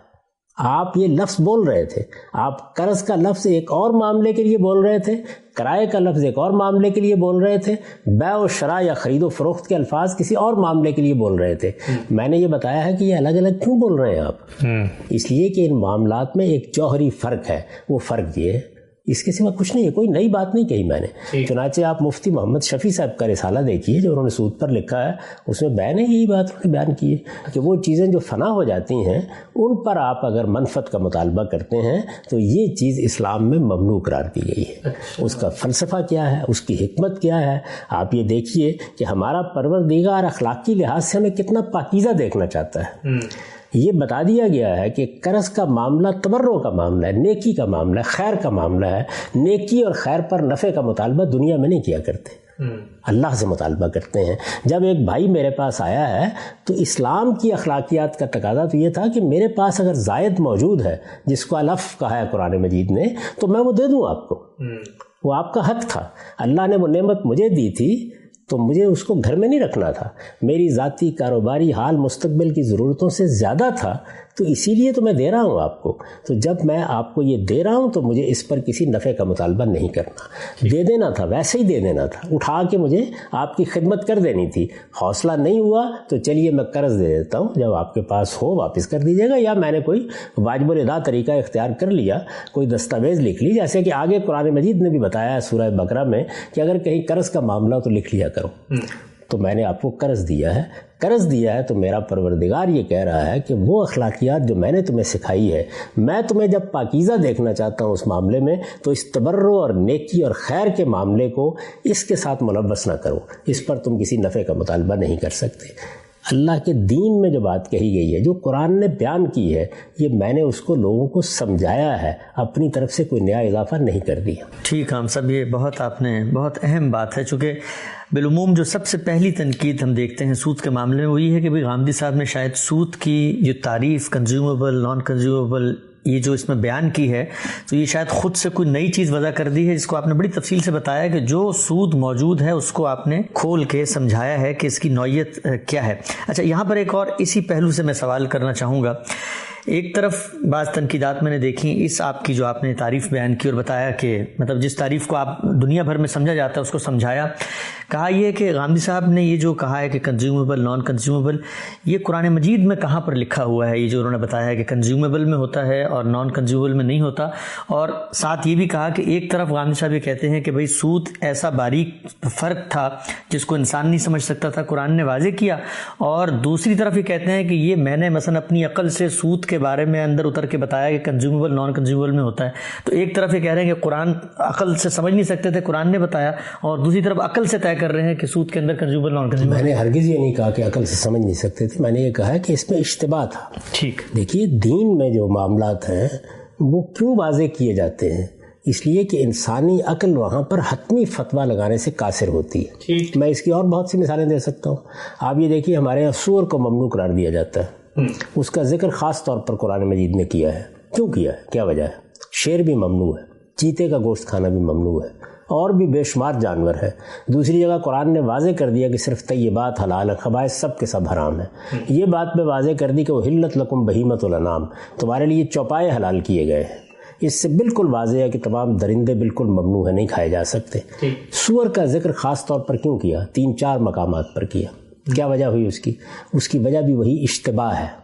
آپ یہ لفظ بول رہے تھے, آپ قرض کا لفظ ایک اور معاملے کے لیے بول رہے تھے, کرائے کا لفظ ایک اور معاملے کے لیے بول رہے تھے, بیع و شراء یا خرید و فروخت کے الفاظ کسی اور معاملے کے لیے بول رہے تھے. میں نے یہ بتایا ہے کہ یہ الگ الگ کیوں بول رہے ہیں آپ, اس لیے کہ ان معاملات میں ایک جوہری فرق ہے. وہ فرق یہ ہے, اس کے سوا کچھ نہیں ہے, کوئی نئی بات نہیں کہی میں نے. چنانچہ آپ مفتی محمد شفیع صاحب کا رسالہ دیکھیے جو انہوں نے سود پر لکھا ہے, اس میں بیان ہے یہی بات انہوں نے بیان کی ہے کہ وہ چیزیں جو فنا ہو جاتی ہیں ان پر آپ اگر منفعت کا مطالبہ کرتے ہیں تو یہ چیز اسلام میں ممنوع قرار دی گئی ہے. اس کا فلسفہ کیا ہے, اس کی حکمت کیا ہے, آپ یہ دیکھیے کہ ہمارا پروردگار اخلاقی لحاظ سے ہمیں کتنا پاکیزہ دیکھنا چاہتا ہے. یہ بتا دیا گیا ہے کہ قرض کا معاملہ تبرع کا معاملہ ہے, نیکی کا معاملہ ہے, خیر کا معاملہ ہے. نیکی اور خیر پر نفع کا مطالبہ دنیا میں نہیں کیا کرتے, اللہ سے مطالبہ کرتے ہیں. جب ایک بھائی میرے پاس آیا ہے تو اسلام کی اخلاقیات کا تقاضا تو یہ تھا کہ میرے پاس اگر زائد موجود ہے جس کو علف کہا ہے قرآن مجید نے, تو میں وہ دے دوں آپ کو, وہ آپ کا حق تھا. اللہ نے وہ نعمت مجھے دی تھی تو مجھے اس کو گھر میں نہیں رکھنا تھا, میری ذاتی کاروباری حال مستقبل کی ضرورتوں سے زیادہ تھا, تو اسی لیے تو میں دے رہا ہوں آپ کو. تو جب میں آپ کو یہ دے رہا ہوں تو مجھے اس پر کسی نفع کا مطالبہ نہیں کرنا, دے دینا تھا, ویسے ہی دے دینا تھا, اٹھا کے مجھے آپ کی خدمت کر دینی تھی. حوصلہ نہیں ہوا تو چلیے میں قرض دے دیتا ہوں, جب آپ کے پاس ہو واپس کر دیجیے گا, یا میں نے کوئی واجب الادا طریقہ اختیار کر لیا, کوئی دستاویز لکھ لی, جیسے کہ آگے قرآن مجید نے بھی بتایا ہے سورہ بقرہ میں کہ اگر کہیں قرض کا معاملہ تو لکھ لیا کرو. تو میں نے آپ کو قرض دیا ہے, قرض دیا ہے تو میرا پروردگار یہ کہہ رہا ہے کہ وہ اخلاقیات جو میں نے تمہیں سکھائی ہے, میں تمہیں جب پاکیزہ دیکھنا چاہتا ہوں اس معاملے میں, تو اس تبرع اور نیکی اور خیر کے معاملے کو اس کے ساتھ ملوث نہ کرو, اس پر تم کسی نفع کا مطالبہ نہیں کر سکتے. اللہ کے دین میں جو بات کہی گئی ہے, جو قرآن نے بیان کی ہے, یہ میں نے اس کو لوگوں کو سمجھایا ہے, اپنی طرف سے کوئی نیا اضافہ نہیں کر دیا.
ٹھیک, ہم سب یہ بہت آپ نے بہت اہم بات ہے, چونکہ بالعموم جو سب سے پہلی تنقید ہم دیکھتے ہیں سود کے معاملے میں وہ یہ ہے کہ بھئی غامدی صاحب نے شاید سود کی جو تعریف کنزیومیبل نان کنزیومیبل یہ جو اس میں بیان کی ہے, تو یہ شاید خود سے کوئی نئی چیز وضع کر دی ہے, جس کو آپ نے بڑی تفصیل سے بتایا کہ جو سود موجود ہے اس کو آپ نے کھول کے سمجھایا ہے کہ اس کی نوعیت کیا ہے. اچھا, یہاں پر ایک اور اسی پہلو سے میں سوال کرنا چاہوں گا. ایک طرف بعض تنقیدات میں نے دیکھی اس آپ کی جو آپ نے تعریف بیان کی اور بتایا کہ مطلب جس تعریف کو آپ دنیا بھر میں سمجھا جاتا ہے اس کو سمجھایا. کہا یہ کہ غامدی صاحب نے یہ جو کہا ہے کہ کنزیومیبل نان کنزیومیبل, یہ قرآن مجید میں کہاں پر لکھا ہوا ہے؟ یہ جو انہوں نے بتایا ہے کہ کنزیومیبل میں ہوتا ہے اور نان کنزیومیبل میں نہیں ہوتا. اور ساتھ یہ بھی کہا کہ ایک طرف غامدی صاحب یہ کہتے ہیں کہ بھئی سود ایسا باریک فرق تھا جس کو انسان نہیں سمجھ سکتا تھا, قرآن نے واضح کیا. اور دوسری طرف یہ کہتے ہیں کہ یہ میں نے مثلا اپنی عقل سے سود کے بارے میں اندر اتر کے بتایا کہ کنزیومیبل نان کنزیومیبل میں ہوتا ہے. تو ایک طرف یہ کہہ رہے ہیں کہ قرآن عقل سے سمجھ نہیں سکتے تھے, قرآن نے بتایا, اور دوسری طرف عقل سے طے کر رہے ہیں کہ سود کے اندر کنزیومیبل نان کنزیومیبل.
میں نے ہرگز یہ نہیں کہا کہ عقل سے سمجھ نہیں سکتے تھے, میں نے یہ کہا ہے کہ اس میں اشتباہ تھا.
ٹھیک,
دیکھیے دین میں جو معاملات ہیں وہ کیوں واضح کیے جاتے ہیں؟ اس لیے کہ انسانی عقل وہاں پر حتمی فتویٰ لگانے سے قاصر ہوتی ہے. میں اس کی اور بہت سی مثالیں دے سکتا ہوں. آپ یہ دیکھیے ہمارے یہاں سور کو ممنوع قرار دیا جاتا ہے, اس کا ذکر خاص طور پر قرآن مجید نے کیا ہے. کیوں کیا ہے, کیا وجہ ہے؟ شیر بھی ممنوع ہے, چیتے کا گوشت کھانا بھی ممنوع ہے, اور بھی بے شمار جانور ہے. دوسری جگہ قرآن نے واضح کر دیا کہ صرف طیبات حلال ہے, خبائث سب کے سب حرام ہے. یہ بات میں واضح کر دی کہ احلت لکم بہیمۃ الانعام, تمہارے لیے چوپائے حلال کیے گئے ہیں. اس سے بالکل واضح ہے کہ تمام درندے بالکل ممنوع ہیں, نہیں کھائے جا سکتے. سور کا ذکر خاص طور پر کیوں کیا؟ تین چار مقامات پر کیا. کیا وجہ ہوئی اس کی؟ اس کی وجہ بھی وہی اشتباہ ہے.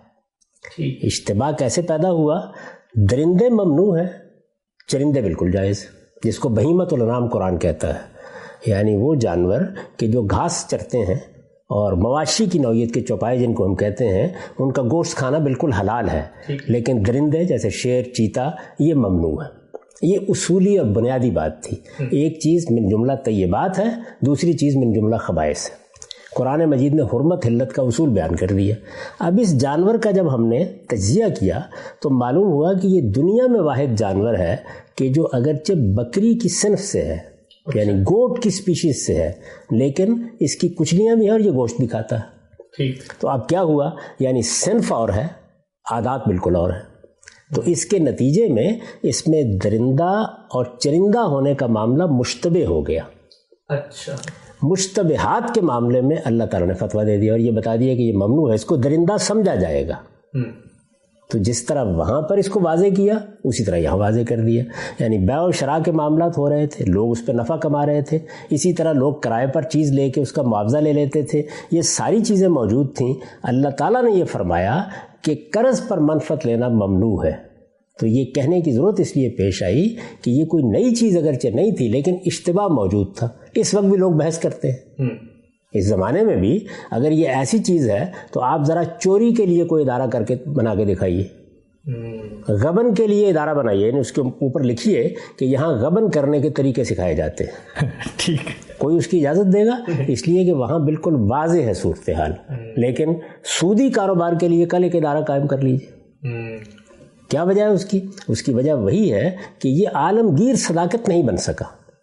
اشتباہ کیسے پیدا ہوا؟ درندے ممنوع ہیں, چرندے بالکل جائز, جس کو بہیمۃ الانعام قرآن کہتا ہے, یعنی وہ جانور کہ جو گھاس چرتے ہیں اور مواشی کی نوعیت کے چوپائے جن کو ہم کہتے ہیں, ان کا گوشت کھانا بالکل حلال ہے. لیکن درندے جیسے شیر, چیتا, یہ ممنوع ہے. یہ اصولی اور بنیادی بات تھی. ایک چیز من جملہ طیبات ہے, دوسری چیز من جملہ خبائث ہے. قرآن مجید نے حرمت حلت کا اصول بیان کر دیا. اب اس جانور کا جب ہم نے تجزیہ کیا تو معلوم ہوا کہ یہ دنیا میں واحد جانور ہے کہ جو اگرچہ بکری کی صنف سے ہے, یعنی گوٹ کی سپیشیز سے ہے, لیکن اس کی کچلیاں بھی ہیں اور یہ گوشت بھی کھاتا ہے. تو اب کیا ہوا؟ یعنی صنف اور ہے, عادات بالکل اور ہے. تو اس کے نتیجے میں اس میں درندہ اور چرندہ ہونے کا معاملہ مشتبہ ہو گیا.
اچھا.
مشتبہات کے معاملے میں اللہ تعالیٰ نے فتویٰ دے دیا اور یہ بتا دیا کہ یہ ممنوع ہے, اس کو درندہ سمجھا جائے گا. تو جس طرح وہاں پر اس کو واضح کیا اسی طرح یہاں واضح کر دیا. یعنی بیع و شراء کے معاملات ہو رہے تھے, لوگ اس پہ نفع کما رہے تھے, اسی طرح لوگ کرائے پر چیز لے کے اس کا معاوضہ لے لیتے تھے, یہ ساری چیزیں موجود تھیں. اللہ تعالیٰ نے یہ فرمایا کہ قرض پر منفعت لینا ممنوع ہے. تو یہ کہنے کی ضرورت اس لیے پیش آئی کہ یہ کوئی نئی چیز اگرچہ نہیں تھی لیکن اشتباہ موجود تھا. اس وقت بھی لوگ بحث کرتے ہیں, اس زمانے میں بھی اگر یہ ایسی چیز ہے تو آپ ذرا چوری کے لیے کوئی ادارہ کر کے بنا کے دکھائیے, غبن کے لیے ادارہ بنائیے, یعنی اس کے اوپر لکھیے کہ یہاں غبن کرنے کے طریقے سکھائے جاتے ہیں. ٹھیک, کوئی اس کی اجازت دے گا؟ اس لیے کہ وہاں بالکل واضح ہے صورتحال. لیکن سودی کاروبار کے لیے کل ایک ادارہ قائم کر لیجیے. کیا وجہ ہے اس کی؟ اس کی وجہ وہی ہے کہ یہ عالمگیر صداقت نہیں بن سکا,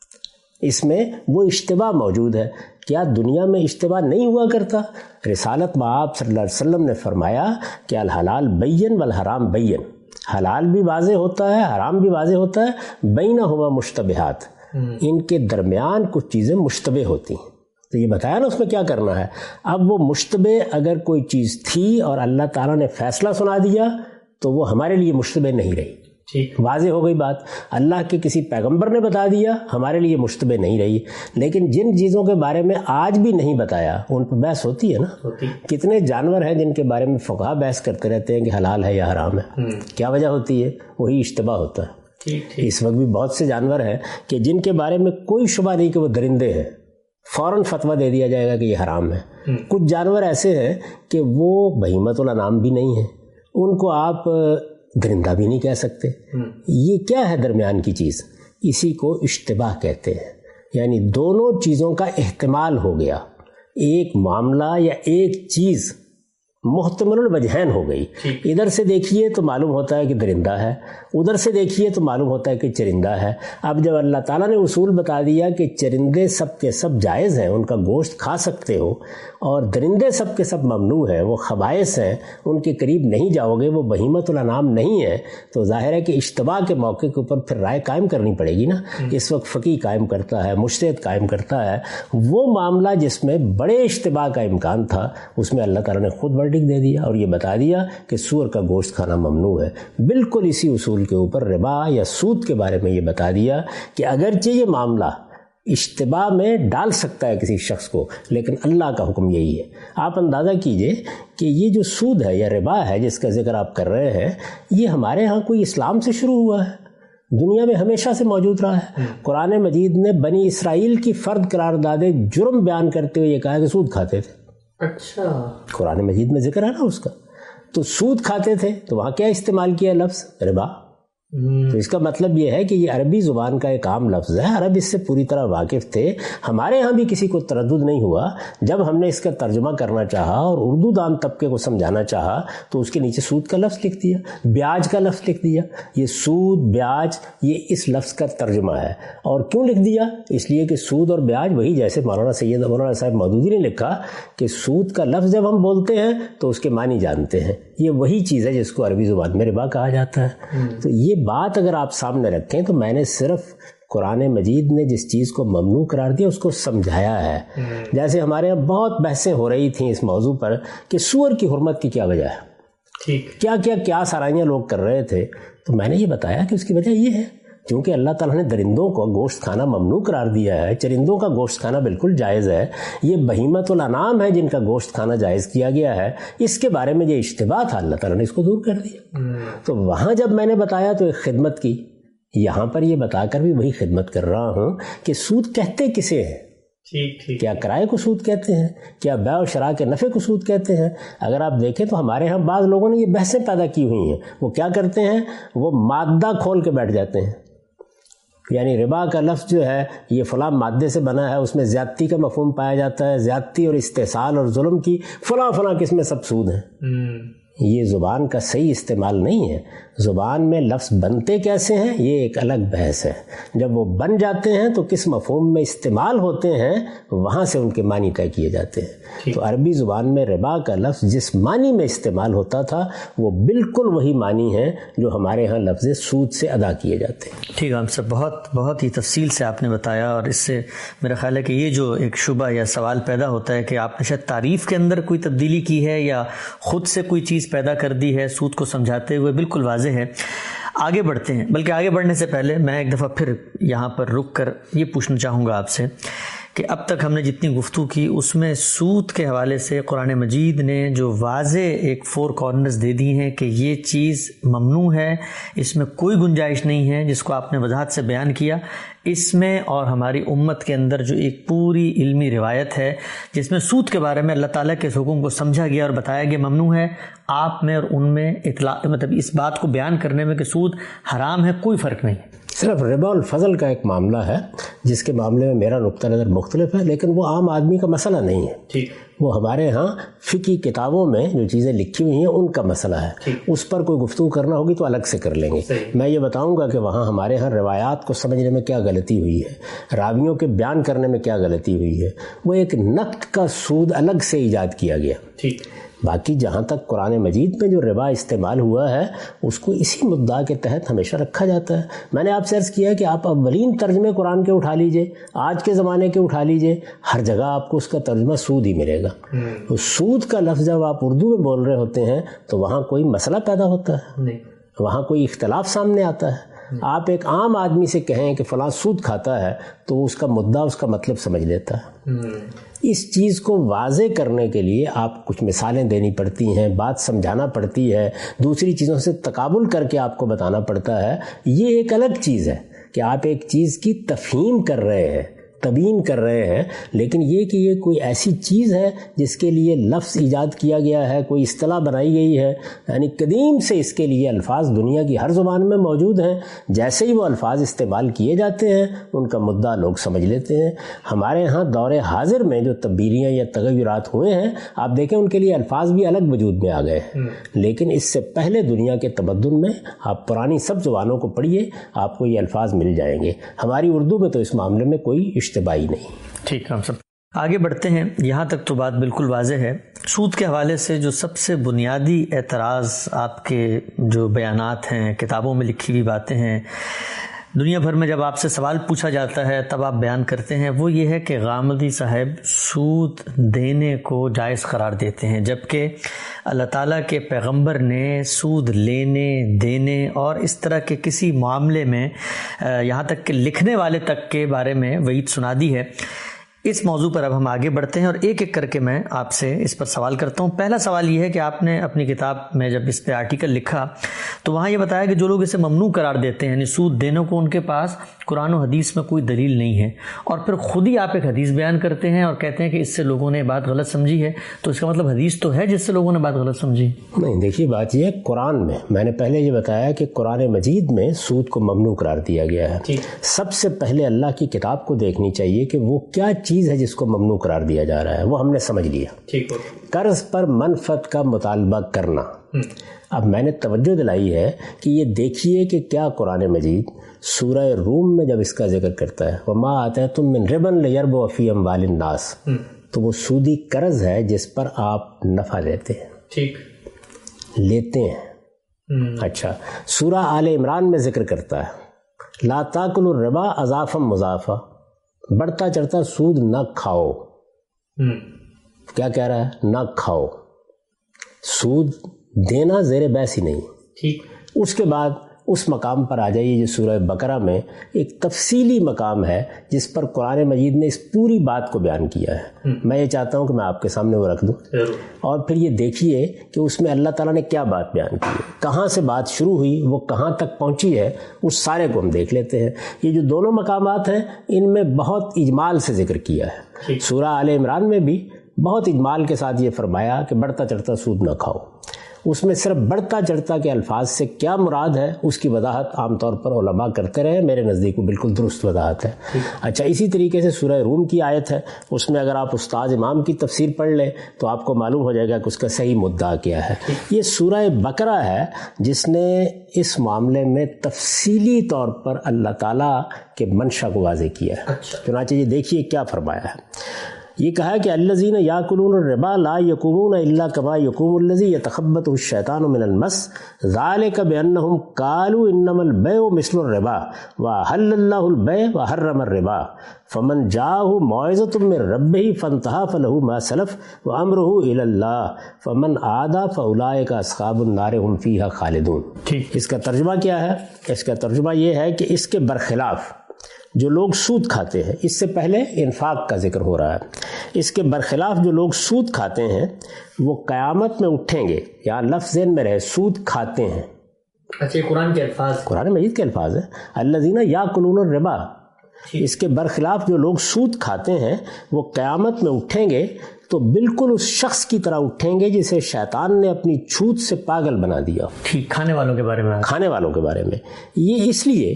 اس میں وہ اشتباہ موجود ہے. کیا دنیا میں اشتباہ نہیں ہوا کرتا؟ رسالت مآب صلی اللہ علیہ وسلم نے فرمایا کہ الحلال بین والحرام بین, حلال بھی واضح ہوتا ہے, حرام بھی واضح ہوتا ہے, بینہما مشتبہات, ان کے درمیان کچھ چیزیں مشتبہ ہوتی ہیں. تو یہ بتایا نا اس میں کیا کرنا ہے. اب وہ مشتبہ اگر کوئی چیز تھی اور اللہ تعالیٰ نے فیصلہ سنا دیا تو وہ ہمارے لیے مشتبہ نہیں رہی. ٹھیک, واضح ہو گئی بات. اللہ کے کسی پیغمبر نے بتا دیا, ہمارے لیے مشتبہ نہیں رہی. لیکن جن چیزوں کے بارے میں آج بھی نہیں بتایا ان پہ بحث ہوتی ہے نا. ہوتی. کتنے جانور ہیں جن کے بارے میں فقہا بحث کرتے رہتے ہیں کہ حلال ہے یا حرام ہے. کیا وجہ ہوتی ہے؟ وہی اشتباہ ہوتا ہے. ٹھیک ٹھیک. اس وقت بھی بہت سے جانور ہیں کہ جن کے بارے میں کوئی شبہ نہیں کہ وہ درندے ہیں, فوراً فتویٰ دے دیا جائے گا کہ یہ حرام ہے. کچھ جانور ایسے ہیں کہ وہ بہیمۃ الانعام بھی نہیں ہیں, ان کو آپ درندہ بھی نہیں کہہ سکتے. یہ کیا ہے درمیان کی چیز؟ اسی کو اشتباہ کہتے ہیں. یعنی دونوں چیزوں کا احتمال ہو گیا, ایک معاملہ یا ایک چیز محتمل الوجہین ہو گئی. ادھر سے دیکھیے تو معلوم ہوتا ہے کہ درندہ ہے, ادھر سے دیکھیے تو معلوم ہوتا ہے کہ چرندہ ہے. اب جب اللہ تعالیٰ نے اصول بتا دیا کہ چرندے سب کے سب جائز ہیں, ان کا گوشت کھا سکتے ہو, اور درندے سب کے سب ممنوع ہیں, وہ خبائث ہیں, ان کے قریب نہیں جاؤ گے, وہ بہیمۃ الانعام نہیں ہے, تو ظاہر ہے کہ اشتباہ کے موقع کے اوپر پھر رائے قائم کرنی پڑے گی نا. اس وقت فقیہ قائم کرتا ہے, مجتہد قائم کرتا ہے. وہ معاملہ جس میں بڑے اشتباہ کا امکان تھا اس میں اللہ تعالیٰ نے خود ورڈکٹ دے دیا اور یہ بتا دیا کہ سور کا گوشت کھانا ممنوع ہے. بالکل اسی اصول کے اوپر ربا یا سود کے بارے میں یہ بتا دیا کہ اگرچہ یہ معاملہ اشتباہ میں ڈال سکتا ہے کسی شخص کو, لیکن اللہ کا حکم یہی ہے. آپ اندازہ کیجئے کہ یہ جو سود ہے یا ربا ہے جس کا ذکر آپ کر رہے ہیں, یہ ہمارے ہاں کوئی اسلام سے شروع ہوا ہے, دنیا میں ہمیشہ سے موجود رہا ہے. قرآن مجید نے بنی اسرائیل کی فرد قرار دادے جرم بیان کرتے ہوئے یہ کہا کہ سود کھاتے تھے. اچھا, قرآن مجید میں ذکر ہے نا اس کا. تو سود کھاتے تھے تو وہاں کیا استعمال کیا لفظ؟ ربا. تو اس کا مطلب یہ ہے کہ یہ عربی زبان کا ایک عام لفظ ہے, عرب اس سے پوری طرح واقف تھے. ہمارے ہاں بھی کسی کو تردد نہیں ہوا جب ہم نے اس کا ترجمہ کرنا چاہا اور اردو دان طبقے کو سمجھانا چاہا تو اس کے نیچے سود کا لفظ لکھ دیا, بیاج کا لفظ لکھ دیا. یہ سود بیاج یہ اس لفظ کا ترجمہ ہے. اور کیوں لکھ دیا؟ اس لیے کہ سود اور بیاج وہی, جیسے مولانا سید مولانا صاحب مودودی نے لکھا کہ سود کا لفظ جب ہم بولتے ہیں تو اس کے معنی جانتے ہیں. یہ وہی چیز ہے جس کو عربی زبان میں ربا کہا جاتا ہے. تو یہ بات اگر آپ سامنے رکھیں تو میں نے صرف قرآن مجید نے جس چیز کو ممنوع قرار دیا اس کو سمجھایا ہے. جیسے ہمارے یہاں بہت بحثیں ہو رہی تھیں اس موضوع پر کہ سور کی حرمت کی کیا وجہ ہے, ٹھیک, کیا کیا کیا سرائیاں لوگ کر رہے تھے. تو میں نے یہ بتایا کہ اس کی وجہ یہ ہے کیونکہ اللہ تعالیٰ نے درندوں کو گوشت کھانا ممنوع قرار دیا ہے, چرندوں کا گوشت کھانا بالکل جائز ہے. یہ بہیمۃ الانعام ہے جن کا گوشت کھانا جائز کیا گیا ہے. اس کے بارے میں یہ اشتباہ تھا, اللہ تعالیٰ نے اس کو دور کر دیا. تو وہاں جب میں نے بتایا تو ایک خدمت کی, یہاں پر یہ بتا کر بھی وہی خدمت کر رہا ہوں کہ سود کہتے کسے ہیں. ٹھیک ٹھیک. کیا کرائے کو سود کہتے ہیں, کیا بیع و شراء کے نفع کو سود کہتے ہیں؟ اگر آپ دیکھیں تو ہمارے ہاں بعض لوگوں نے یہ بحثیں پیدا کی ہوئی ہیں. وہ کیا کرتے ہیں, وہ مادہ کھول کے بیٹھ جاتے ہیں. یعنی ربا کا لفظ جو ہے یہ فلاں مادے سے بنا ہے, اس میں زیادتی کا مفہوم پایا جاتا ہے, زیادتی اور استحصال اور ظلم کی فلاں فلاں قسمیں سب سود ہیں. یہ زبان کا صحیح استعمال نہیں ہے. زبان میں لفظ بنتے کیسے ہیں یہ ایک الگ بحث ہے. جب وہ بن جاتے ہیں تو کس مفہوم میں استعمال ہوتے ہیں وہاں سے ان کے معنی طے کیے جاتے ہیں. تو عربی زبان میں ربا کا لفظ جس معنی میں استعمال ہوتا تھا وہ بالکل وہی معنی ہے جو ہمارے ہاں لفظ سود سے ادا کیے جاتے ہیں.
ٹھیک ہے، ہم سب بہت بہت ہی تفصیل سے آپ نے بتایا، اور اس سے میرا خیال ہے کہ یہ جو ایک شبہ یا سوال پیدا ہوتا ہے کہ آپ نے شاید تعریف کے اندر کوئی تبدیلی کی ہے یا خود سے کوئی چیز پیدا کر دی ہے سود کو سمجھاتے ہوئے، بالکل واضح ہے. آگے بڑھتے ہیں، بلکہ آگے بڑھنے سے پہلے میں ایک دفعہ پھر یہاں پر رک کر یہ پوچھنا چاہوں گا آپ سے کہ اب تک ہم نے جتنی گفتگو کی اس میں سود کے حوالے سے قرآن مجید نے جو واضح ایک فور کارنرز دے دی ہیں کہ یہ چیز ممنوع ہے، اس میں کوئی گنجائش نہیں ہے، جس کو آپ نے وضاحت سے بیان کیا، اس میں اور ہماری امت کے اندر جو ایک پوری علمی روایت ہے جس میں سود کے بارے میں اللہ تعالیٰ کے اس حکم کو سمجھا گیا اور بتایا گیا ممنوع ہے، آپ میں اور ان میں اطلاع مطلب اس بات کو بیان کرنے میں کہ سود حرام ہے کوئی فرق نہیں ہے.
صرف ربا الفضل کا ایک معاملہ ہے جس کے معاملے میں میرا نقطہ نظر مختلف ہے، لیکن وہ عام آدمی کا مسئلہ نہیں ہے. وہ ہمارے ہاں فقہی کتابوں میں جو چیزیں لکھی ہوئی ہیں ان کا مسئلہ ہے. اس پر کوئی گفتگو کرنا ہوگی تو الگ سے کر لیں گے. میں یہ بتاؤں گا کہ وہاں ہمارے ہاں روایات کو سمجھنے میں کیا غلطی ہوئی ہے، راویوں کے بیان کرنے میں کیا غلطی ہوئی ہے. وہ ایک نقد کا سود الگ سے ایجاد کیا گیا. باقی جہاں تک قرآن مجید میں جو ربا استعمال ہوا ہے اس کو اسی مدعا کے تحت ہمیشہ رکھا جاتا ہے. میں نے آپ سے عرض کیا کہ آپ اولین ترجمے قرآن کے اٹھا لیجئے، آج کے زمانے کے اٹھا لیجئے، ہر جگہ آپ کو اس کا ترجمہ سود ہی ملے گا. تو سود کا لفظ جب آپ اردو میں بول رہے ہوتے ہیں تو وہاں کوئی مسئلہ پیدا ہوتا ہے، وہاں کوئی اختلاف سامنے آتا ہے. آپ ایک عام آدمی سے کہیں کہ فلاں سود کھاتا ہے تو اس کا مدعا اس کا مطلب سمجھ لیتا ہے. اس چیز کو واضح کرنے کے لیے آپ کچھ مثالیں دینی پڑتی ہیں، بات سمجھانا پڑتی ہے، دوسری چیزوں سے تقابل کر کے آپ کو بتانا پڑتا ہے. یہ ایک الگ چیز ہے کہ آپ ایک چیز کی تفہیم کر رہے ہیں، تبیین کر رہے ہیں، لیکن یہ کہ یہ کوئی ایسی چیز ہے جس کے لیے لفظ ایجاد کیا گیا ہے، کوئی اصطلاح بنائی گئی ہے. یعنی قدیم سے اس کے لیے الفاظ دنیا کی ہر زبان میں موجود ہیں، جیسے ہی وہ الفاظ استعمال کیے جاتے ہیں ان کا مدعا لوگ سمجھ لیتے ہیں. ہمارے ہاں دور حاضر میں جو تبدیلیاں یا تغیرات ہوئے ہیں آپ دیکھیں ان کے لیے الفاظ بھی الگ وجود میں آ گئے ہیں، لیکن اس سے پہلے دنیا کے تمدن میں آپ پرانی سب زبانوں کو پڑھیے آپ کو یہ الفاظ مل جائیں گے. ہماری اردو میں تو اس معاملے میں کوئی اشتباہی نہیں.
ٹھیک ہے، ہم سب آگے بڑھتے ہیں. یہاں تک تو بات بالکل واضح ہے. سود کے حوالے سے جو سب سے بنیادی اعتراض آپ کے جو بیانات ہیں، کتابوں میں لکھی ہوئی باتیں ہیں، دنیا بھر میں جب آپ سے سوال پوچھا جاتا ہے تب آپ بیان کرتے ہیں، وہ یہ ہے کہ غامدی صاحب سود دینے کو جائز قرار دیتے ہیں، جبکہ اللہ تعالیٰ کے پیغمبر نے سود لینے، دینے اور اس طرح کے کسی معاملے میں یہاں تک کہ لکھنے والے تک کے بارے میں وعید سنا دی ہے. اس موضوع پر اب ہم آگے بڑھتے ہیں اور ایک ایک کر کے میں آپ سے اس پر سوال کرتا ہوں. پہلا سوال یہ ہے کہ آپ نے اپنی کتاب میں جب اس پہ آرٹیکل لکھا تو وہاں یہ بتایا کہ جو لوگ اسے ممنوع قرار دیتے ہیں یعنی سود دینے کو، ان کے پاس قرآن و حدیث میں کوئی دلیل نہیں ہے، اور پھر خود ہی آپ ایک حدیث بیان کرتے ہیں اور کہتے ہیں کہ اس سے لوگوں نے بات غلط سمجھی ہے. تو اس کا مطلب حدیث تو ہے جس سے لوگوں نے بات غلط سمجھی؟
نہیں، دیکھیے بات یہ ہے قرآن میں، میں نے پہلے یہ بتایا کہ قرآن مجید میں سود کو ممنوع قرار دیا گیا ہے. سب سے پہلے اللہ کی کتاب کو دیکھنی چاہیے کہ وہ کیا چیز ہے جس کو ممنوع قرار دیا جا رہا ہے. وہ ہم نے سمجھ لیا. قرض پر منفعت کا مطالبہ کرنا. اب میں نے توجہ دلائی ہے کہ یہ دیکھیے کہ کیا قرآن مجید سورہ روم میں جب اس کا ذکر کرتا ہے وما آتیتم من ربا لیربو فی اموال الناس، تو وہ سودی قرض ہے جس پر آپ نفع لیتے ہیں. ٹھیک لیتے ہیں. اچھا، سورہ آل عمران میں ذکر کرتا ہے لا تاکلوا الربا اضافا مضافا، بڑھتا چڑھتا سود نہ کھاؤ. کیا کہہ رہا ہے؟ نہ کھاؤ. سود دینا زیر بحث ہی نہیں. ٹھیک. اس کے بعد اس مقام پر آ جائیے جو سورہ بقرہ میں ایک تفصیلی مقام ہے جس پر قرآن مجید نے اس پوری بات کو بیان کیا ہے. میں یہ چاہتا ہوں کہ میں آپ کے سامنے وہ رکھ دوں اور پھر یہ دیکھیے کہ اس میں اللہ تعالیٰ نے کیا بات بیان کی ہے، کہاں سے بات شروع ہوئی، وہ کہاں تک پہنچی ہے، اس سارے کو ہم دیکھ لیتے ہیں. یہ جو دونوں مقامات ہیں ان میں بہت اجمال سے ذکر کیا ہے. سورہ آل عمران میں بھی بہت اجمال کے ساتھ یہ فرمایا کہ بڑھتا چڑھتا سود نہ کھاؤ. اس میں صرف بڑھتا چڑھتا کے الفاظ سے کیا مراد ہے اس کی وضاحت عام طور پر علماء کرتے رہے، میرے نزدیک وہ بالکل درست وضاحت ہے۔ اچھا، اسی طریقے سے سورہ روم کی آیت ہے، اس میں اگر آپ استاد امام کی تفسیر پڑھ لیں تو آپ کو معلوم ہو جائے گا کہ اس کا صحیح مدعا کیا ہے۔ یہ سورہ بقرہ ہے جس نے اس معاملے میں تفصیلی طور پر اللہ تعالیٰ کے منشا کو واضح کیا ہے۔ چنانچہ یہ دیکھیے کیا فرمایا ہے، یہ کہا کہ الذین یاکلون الربا لا یقومون الا کما یقوم الذی یتخبطہ الشیطان من المس ذلک بانہم قالوا انما البیع مثل الربا واحل اللہ البیع وحرم الربا فمن جاءہ موعظۃ من ربہ فانتہی فلہ ما سلف وامرہ الی اللہ فمن عاد فاولئک اصحاب النار هم فیہا خالدون۔ اس کا ترجمہ کیا ہے؟ اس کا ترجمہ یہ ہے کہ اس کے برخلاف جو لوگ سود کھاتے ہیں، اس سے پہلے انفاق کا ذکر ہو رہا ہے، اس کے برخلاف جو لوگ سود کھاتے ہیں وہ قیامت میں اٹھیں گے، یہاں لفظ ذہن میں رہے، سود کھاتے ہیں۔
اچھا، قرآن کے الفاظ،
قرآن مجید کے الفاظ ہیں، الذین یاکلون الربا، اس کے برخلاف جو لوگ سود کھاتے ہیں وہ قیامت میں اٹھیں گے تو بالکل اس شخص کی طرح اٹھیں گے جسے شیطان نے اپنی چھوت سے پاگل بنا دیا۔
ٹھیک، کھانے والوں کے بارے میں
کھانے والوں کے بارے میں یہ اس لیے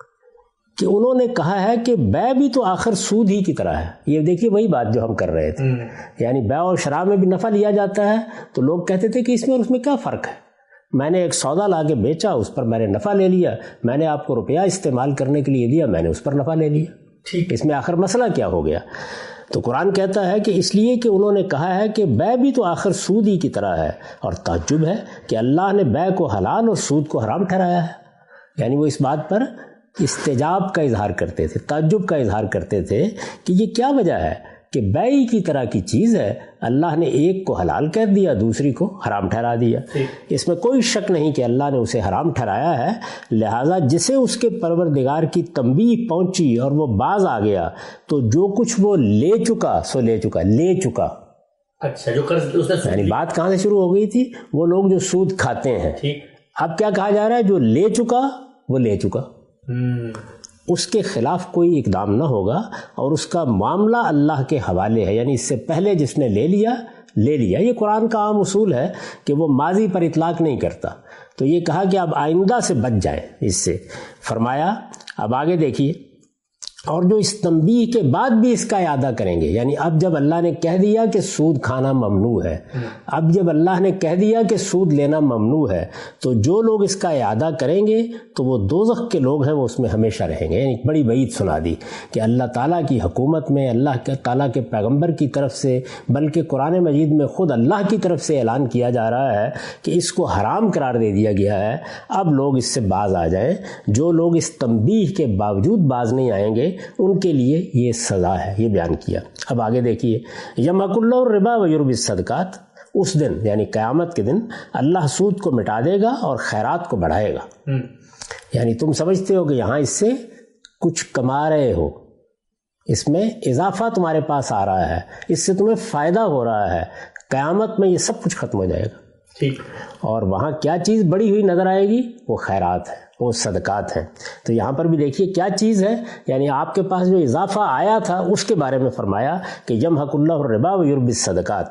کہ انہوں نے کہا ہے کہ بیع بھی تو آخر سود ہی کی طرح ہے۔ یہ دیکھیے وہی بات جو ہم کر رہے تھے، یعنی بیع اور شراب میں بھی نفع لیا جاتا ہے تو لوگ کہتے تھے کہ اس میں اور اس میں کیا فرق ہے، میں نے ایک سودا لا کے بیچا، اس پر میں نے نفع لے لیا، میں نے آپ کو روپیہ استعمال کرنے کے لیے دیا، میں نے اس پر نفع لے لیا، ٹھیک، اس میں آخر مسئلہ کیا ہو گیا؟ تو قرآن کہتا ہے کہ اس لیے کہ انہوں نے کہا ہے کہ بیع بھی تو آخر سود ہی کی طرح ہے، اور تعجب ہے کہ اللہ نے بیع کو حلال اور سود کو حرام ٹھہرایا ہے۔ یعنی وہ اس بات پر استجاب کا اظہار کرتے تھے، تعجب کا اظہار کرتے تھے کہ یہ کیا وجہ ہے کہ بیع کی طرح کی چیز ہے، اللہ نے ایک کو حلال کہہ دیا، دوسری کو حرام ٹھہرا دیا۔ اس میں کوئی شک نہیں کہ اللہ نے اسے حرام ٹھہرایا ہے، لہٰذا جسے اس کے پروردگار کی تنبیہ پہنچی اور وہ باز آ گیا تو جو کچھ وہ لے چکا سو لے چکا لے چکا
اچھا، جو قرض،
یعنی بات کہاں سے شروع ہو گئی تھی؟ وہ لوگ جو سود کھاتے ہیں، اب کیا کہا جا رہا ہے؟ جو لے چکا وہ لے چکا، اس کے خلاف کوئی اقدام نہ ہوگا اور اس کا معاملہ اللہ کے حوالے ہے، یعنی اس سے پہلے جس نے لے لیا لے لیا۔ یہ قرآن کا عام اصول ہے کہ وہ ماضی پر اطلاق نہیں کرتا، تو یہ کہا کہ اب آئندہ سے بچ جائیں اس سے۔ فرمایا اب آگے دیکھیے، اور جو اس تنبیہ کے بعد بھی اس کا اعادہ کریں گے، یعنی اب جب اللہ نے کہہ دیا کہ سود کھانا ممنوع ہے، اب جب اللہ نے کہہ دیا کہ سود لینا ممنوع ہے، تو جو لوگ اس کا اعادہ کریں گے تو وہ دوزخ کے لوگ ہیں، وہ اس میں ہمیشہ رہیں گے۔ یعنی بڑی وعید سنا دی کہ اللہ تعالیٰ کی حکومت میں، اللہ تعالیٰ کے پیغمبر کی طرف سے، بلکہ قرآن مجید میں خود اللہ کی طرف سے اعلان کیا جا رہا ہے کہ اس کو حرام قرار دے دیا گیا ہے، اب لوگ اس سے باز آ جائیں۔ جو لوگ اس تنبیہ کے باوجود باز نہیں آئیں گے ان کے لیے یہ سزا ہے، یہ بیان کیا۔ اب آگے دیکھیے، یمحق اللہ الربا ویربی الصدقات، اس دن یعنی قیامت کے دن اللہ سود کو مٹا دے گا اور خیرات کو بڑھائے گا۔ یعنی تم سمجھتے ہو کہ یہاں اس سے کچھ کما رہے ہو، اس میں اضافہ تمہارے پاس آ رہا ہے، اس سے تمہیں فائدہ ہو رہا ہے، قیامت میں یہ سب کچھ ختم ہو جائے گا، ٹھیک، اور وہاں کیا چیز بڑی ہوئی نظر آئے گی؟ وہ خیرات ہے، وہ صدقات ہیں۔ تو یہاں پر بھی دیکھیے کیا چیز ہے، یعنی آپ کے پاس جو اضافہ آیا تھا اس کے بارے میں فرمایا کہ یمحق اللہ الربا ویربی الصدقات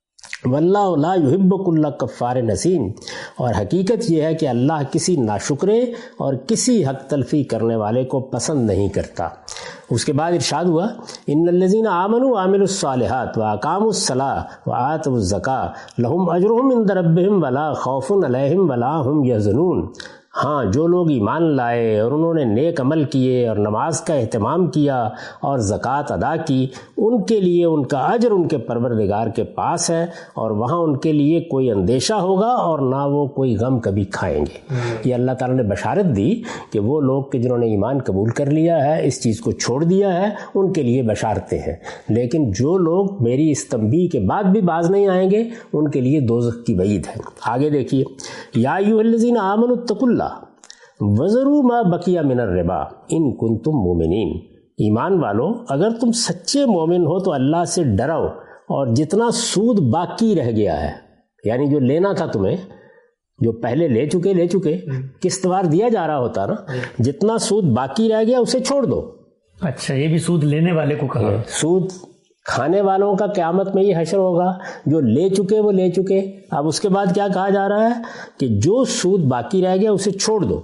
واللہ لا یحب کل کفار نسیم، اور حقیقت یہ ہے کہ اللہ کسی ناشکرے اور کسی حق تلفی کرنے والے کو پسند نہیں کرتا۔ اس کے بعد ارشاد ہوا ان الذین آمنوا وعملوا الصالحات واقاموا الصلاۃ وآتوا الزکاۃ لہم اجرہم عند ربہم ولا خوف علیہم ولا ہم یحزنون۔ ہاں، جو لوگ ایمان لائے اور انہوں نے نیک عمل کیے اور نماز کا اہتمام کیا اور زکوٰۃ ادا کی، ان کے لیے ان کا اجر ان کے پروردگار کے پاس ہے، اور وہاں ان کے لیے کوئی اندیشہ ہوگا اور نہ وہ کوئی غم کبھی کھائیں گے۔ یہ اللہ تعالیٰ نے بشارت دی کہ وہ لوگ کہ جنہوں نے ایمان قبول کر لیا ہے، اس چیز کو چھوڑ دیا ہے، ان کے لیے بشارتیں ہیں، لیکن جو لوگ میری اس تنبیہ کے بعد بھی باز نہیں آئیں گے ان کے لیے دوزخ کی وعید ہے۔ آگے دیکھیے، یا ایھا الذین آمنوا اتقوا اللہ وذروا ما بقی من الربا ان کنتم مومنین، ایمان والو اگر تم سچے مومن ہو تو اللہ سے ڈرو اور جتنا سود باقی رہ گیا ہے، یعنی جو لینا تھا تمہیں، جو پہلے لے چکے لے چکے قسط وار دیا جا رہا ہوتا نا، جتنا سود باقی رہ گیا اسے چھوڑ دو۔
اچھا، یہ بھی سود لینے والے کو کہا،
سود کھانے والوں کا قیامت میں یہ حشر ہوگا، جو لے چکے وہ لے چکے۔ اب اس کے بعد کیا کہا جا رہا ہے کہ جو سود باقی رہ گیا اسے چھوڑ دو،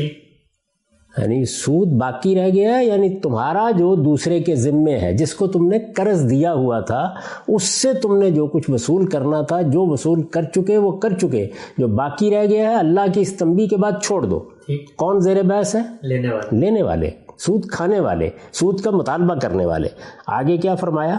یعنی سود باقی رہ گیا ہے، یعنی تمہارا جو دوسرے کے ذمے ہے، جس کو تم نے قرض دیا ہوا تھا، اس سے تم نے جو کچھ وصول کرنا تھا، جو وصول کر چکے وہ کر چکے، جو باقی رہ گیا ہے اللہ کی اس تنبیہ کے بعد چھوڑ دو۔ کون زیر بحث ہے؟ لینے والے، لینے والے، سود کھانے والے، سود کا مطالبہ کرنے والے۔ آگے کیا فرمایا؟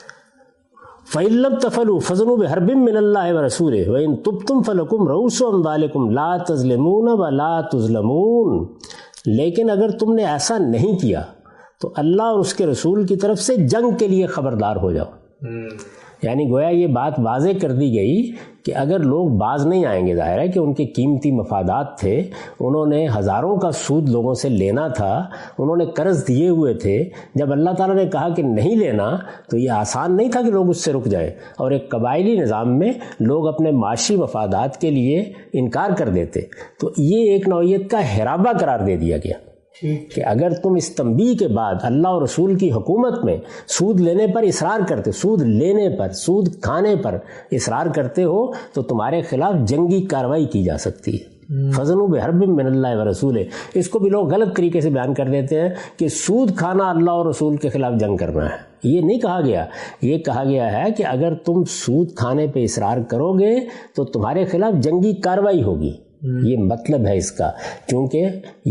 فَإِن لَّمْ تَفْعَلُوا فَأْذَنُوا بِحَرْبٍ مِّنَ اللَّهِ وَرَسُولِهِ وَإِن تُبْتُمْ فَلَكُمْ رُءُوسُ أَمْوَالِكُمْ لَا تَظْلِمُونَ وَلَا تُظْلَمُونَ۔ لیکن اگر تم نے ایسا نہیں کیا تو اللہ اور اس کے رسول کی طرف سے جنگ کے لیے خبردار ہو جاؤ۔ یعنی گویا یہ بات واضح کر دی گئی کہ اگر لوگ باز نہیں آئیں گے، ظاہر ہے کہ ان کے قیمتی مفادات تھے، انہوں نے ہزاروں کا سود لوگوں سے لینا تھا، انہوں نے قرض دیے ہوئے تھے، جب اللہ تعالیٰ نے کہا کہ نہیں لینا تو یہ آسان نہیں تھا کہ لوگ اس سے رک جائیں، اور ایک قبائلی نظام میں لوگ اپنے معاشی مفادات کے لیے انکار کر دیتے، تو یہ ایک نوعیت کا حرابہ قرار دے دیا گیا کہ اگر تم اس تنبیہ کے بعد اللہ اور رسول کی حکومت میں سود لینے پر اصرار کرتے، سود لینے پر، سود کھانے پر اصرار کرتے ہو تو تمہارے خلاف جنگی کارروائی کی جا سکتی ہے۔ فَأْذَنُوا بِحَرْبٍ مِّنَ اللَّهِ وَرَسُولِهِ، اس کو بھی لوگ غلط طریقے سے بیان کر دیتے ہیں کہ سود کھانا اللہ اور رسول کے خلاف جنگ کرنا ہے۔ یہ نہیں کہا گیا، یہ کہا گیا ہے کہ اگر تم سود کھانے پہ اصرار کرو گے تو تمہارے خلاف جنگی کارروائی ہوگی، یہ مطلب ہے اس کا، کیونکہ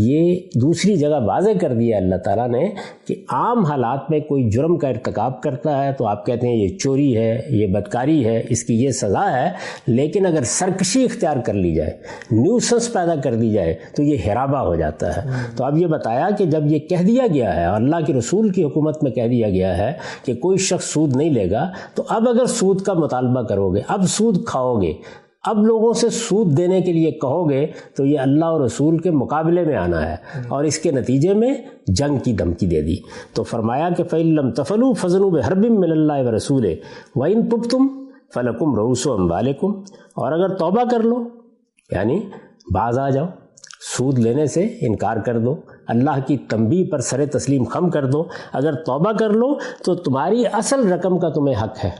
یہ دوسری جگہ واضح کر دیا اللہ تعالیٰ نے کہ عام حالات میں کوئی جرم کا ارتکاب کرتا ہے تو آپ کہتے ہیں یہ چوری ہے، یہ بدکاری ہے، اس کی یہ سزا ہے، لیکن اگر سرکشی اختیار کر لی جائے، نیوسنس پیدا کر دی جائے تو یہ حرابہ ہو جاتا ہے۔ تو اب یہ بتایا کہ جب یہ کہہ دیا گیا ہے اور اللہ کے رسول کی حکومت میں کہہ دیا گیا ہے کہ کوئی شخص سود نہیں لے گا، تو اب اگر سود کا مطالبہ کرو گے، اب سود کھاؤ گے، اب لوگوں سے سود دینے کے لیے کہو گے تو یہ اللہ اور رسول کے مقابلے میں آنا ہے، اور اس کے نتیجے میں جنگ کی دھمکی دے دی۔ تو فرمایا کہ فَإِن لَّمْ تَفْعَلُوا فَأْذَنُوا بِحَرْبٍ مِّنَ اللَّهِ وَرَسُولِهِ وَإِن تُبْتُمْ فَلَكُمْ رُءُوسُ أَمْوَالِكُمْ، اور اگر توبہ کر لو، یعنی باز آ جاؤ، سود لینے سے انکار کر دو، اللہ کی تنبیہ پر سر تسلیم خم کر دو، اگر توبہ کر لو تو تمہاری اصل رقم کا تمہیں حق ہے۔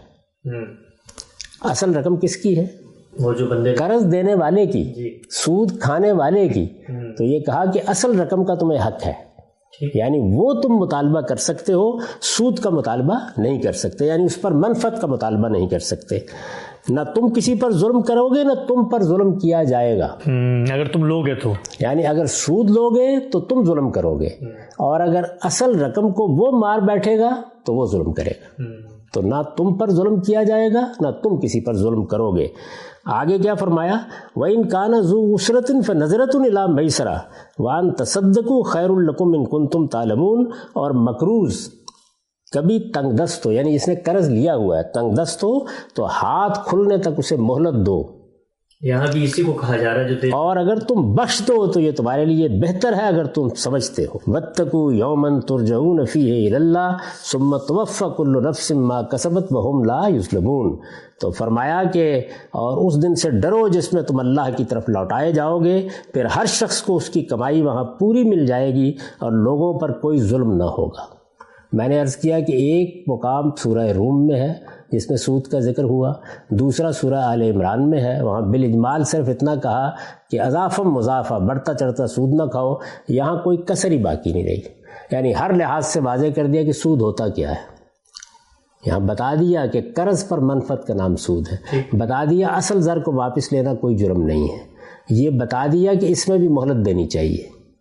اصل رقم کس کی ہے؟ وہ جو بندے قرض دینے والے کی، سود کھانے والے کی۔ تو یہ کہا کہ اصل رقم کا تمہیں حق ہے، یعنی وہ تم مطالبہ کر سکتے ہو، سود کا مطالبہ نہیں کر سکتے، یعنی اس پر منفعت کا مطالبہ نہیں کر سکتے۔ نہ تم کسی پر ظلم کرو گے، نہ تم پر ظلم کیا جائے گا
اگر تم لوگے تو،
یعنی اگر سود لوگے تو تم ظلم کرو گے، اور اگر اصل رقم کو وہ مار بیٹھے گا تو وہ ظلم کرے گا، تو نہ تم پر ظلم کیا جائے گا نہ تم کسی پر ظلم کرو گے۔ آگے کیا فرمایا؟ وَإِن كَانَ ذُو عُسْرَةٍ فَنَظِرَةٌ إِلَىٰ مَيْسَرَةٍ وَأَن تَصَدَّقُوا خَيْرٌ لَكُمْ إِن كُنتُمْ تَعْلَمُونَ، اور مقروض کبھی تنگ دست ہو، یعنی اس نے قرض لیا ہوا ہے، تنگ دست ہو تو ہاتھ کھلنے تک اسے مہلت دو،
یہاں بھی اسی کو کہا جا رہا ہے جو دے،
اور اگر تم بخش دو تو یہ تمہارے لیے بہتر ہے اگر تم سمجھتے ہو۔ وَاتَّقُوا يَوْمًا تُرْجَعُونَ فِيهِ إِلَى اللَّهِ ثُمَّ تُوَفَّىٰ كُلُّ نَفْسٍ مَّا كَسَبَتْ وَهُمْ لَا يُظْلَمُونَ۔ تو فرمایا کہ اور اس دن سے ڈرو جس میں تم اللہ کی طرف لوٹائے جاؤ گے، پھر ہر شخص کو اس کی کمائی وہاں پوری مل جائے گی اور لوگوں پر کوئی ظلم نہ ہوگا۔ میں نے عرض کیا کہ ایک مقام سورہ روم میں ہے جس میں سود کا ذکر ہوا، دوسرا سورہ آل عمران میں ہے، وہاں بالاجمال صرف اتنا کہا کہ اضافہ مضافہ، بڑھتا چڑھتا سود نہ کھاؤ، یہاں کوئی کسر ہی باقی نہیں رہی، یعنی ہر لحاظ سے واضح کر دیا کہ سود ہوتا کیا ہے۔ یہاں بتا دیا کہ قرض پر منفعت کا نام سود ہے، بتا دیا اصل زر کو واپس لینا کوئی جرم نہیں ہے، یہ بتا دیا کہ اس میں بھی مہلت دینی چاہیے،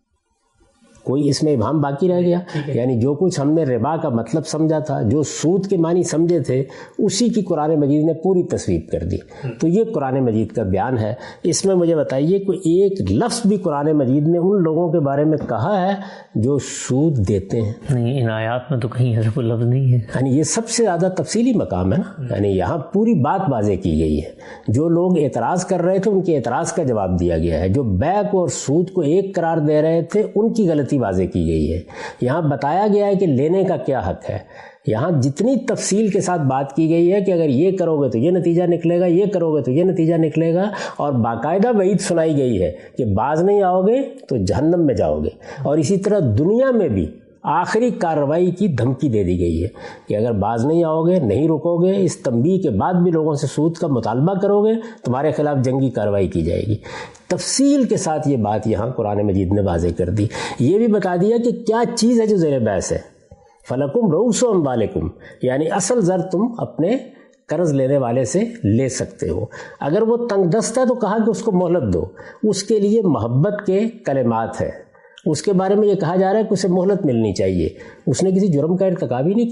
کوئی اس میں ابہام باقی رہ گیا؟ یعنی جو کچھ ہم نے ربا کا مطلب سمجھا تھا، جو سود کے معنی سمجھے تھے، اسی کی قرآن مجید نے پوری تصویب کر دی۔ تو یہ قرآن مجید کا بیان ہے۔ اس میں مجھے بتائیے کوئی ایک لفظ بھی قرآن مجید نے ان لوگوں کے بارے میں کہا ہے جو سود دیتے ہیں؟
نہیں، ان آیات میں تو کہیں ایسا کوئی لفظ نہیں ہے۔
یعنی یہ سب سے زیادہ تفصیلی مقام ہے نا، یعنی یہاں پوری بات واضح کی گئی ہے۔ جو لوگ اعتراض کر رہے تھے ان کے اعتراض کا جواب دیا گیا ہے، جو بیع کو اور سود کو ایک قرار دے رہے تھے ان کی غلطی واضح کی گئی ہے۔ یہاں بتایا گیا ہے کہ لینے کا کیا حق ہے، یہاں جتنی تفصیل کے ساتھ بات کی گئی ہے کہ اگر یہ کرو گے تو یہ نتیجہ نکلے گا، یہ کرو گے تو یہ نتیجہ نکلے گا، اور باقاعدہ وعید سنائی گئی ہے کہ باز نہیں آؤ گے تو جہنم میں جاؤ گے، اور اسی طرح دنیا میں بھی آخری کارروائی کی دھمکی دے دی گئی ہے کہ اگر باز نہیں آؤ گے، نہیں رکو گے، اس تنبیہ کے بعد بھی لوگوں سے سود کا مطالبہ کرو گے، تمہارے خلاف جنگی کارروائی کی جائے گی۔ تفصیل کے ساتھ یہ بات یہاں قرآن مجید نے واضح کر دی، یہ بھی بتا دیا کہ کیا چیز ہے جو زیر بحث ہے۔ فلکم رؤوس اموالکم، یعنی اصل زر تم اپنے قرض لینے والے سے لے سکتے ہو، اگر وہ تنگ دست ہے تو کہا کہ اس کو مہلت دو، اس کے لیے محبت کے کلمات ہے، اس کے بارے میں یہ کہا جا رہا ہے کہ اسے مہلت ملنی چاہیے، اس نے کسی جرم کا ارتکاب ہی نہیں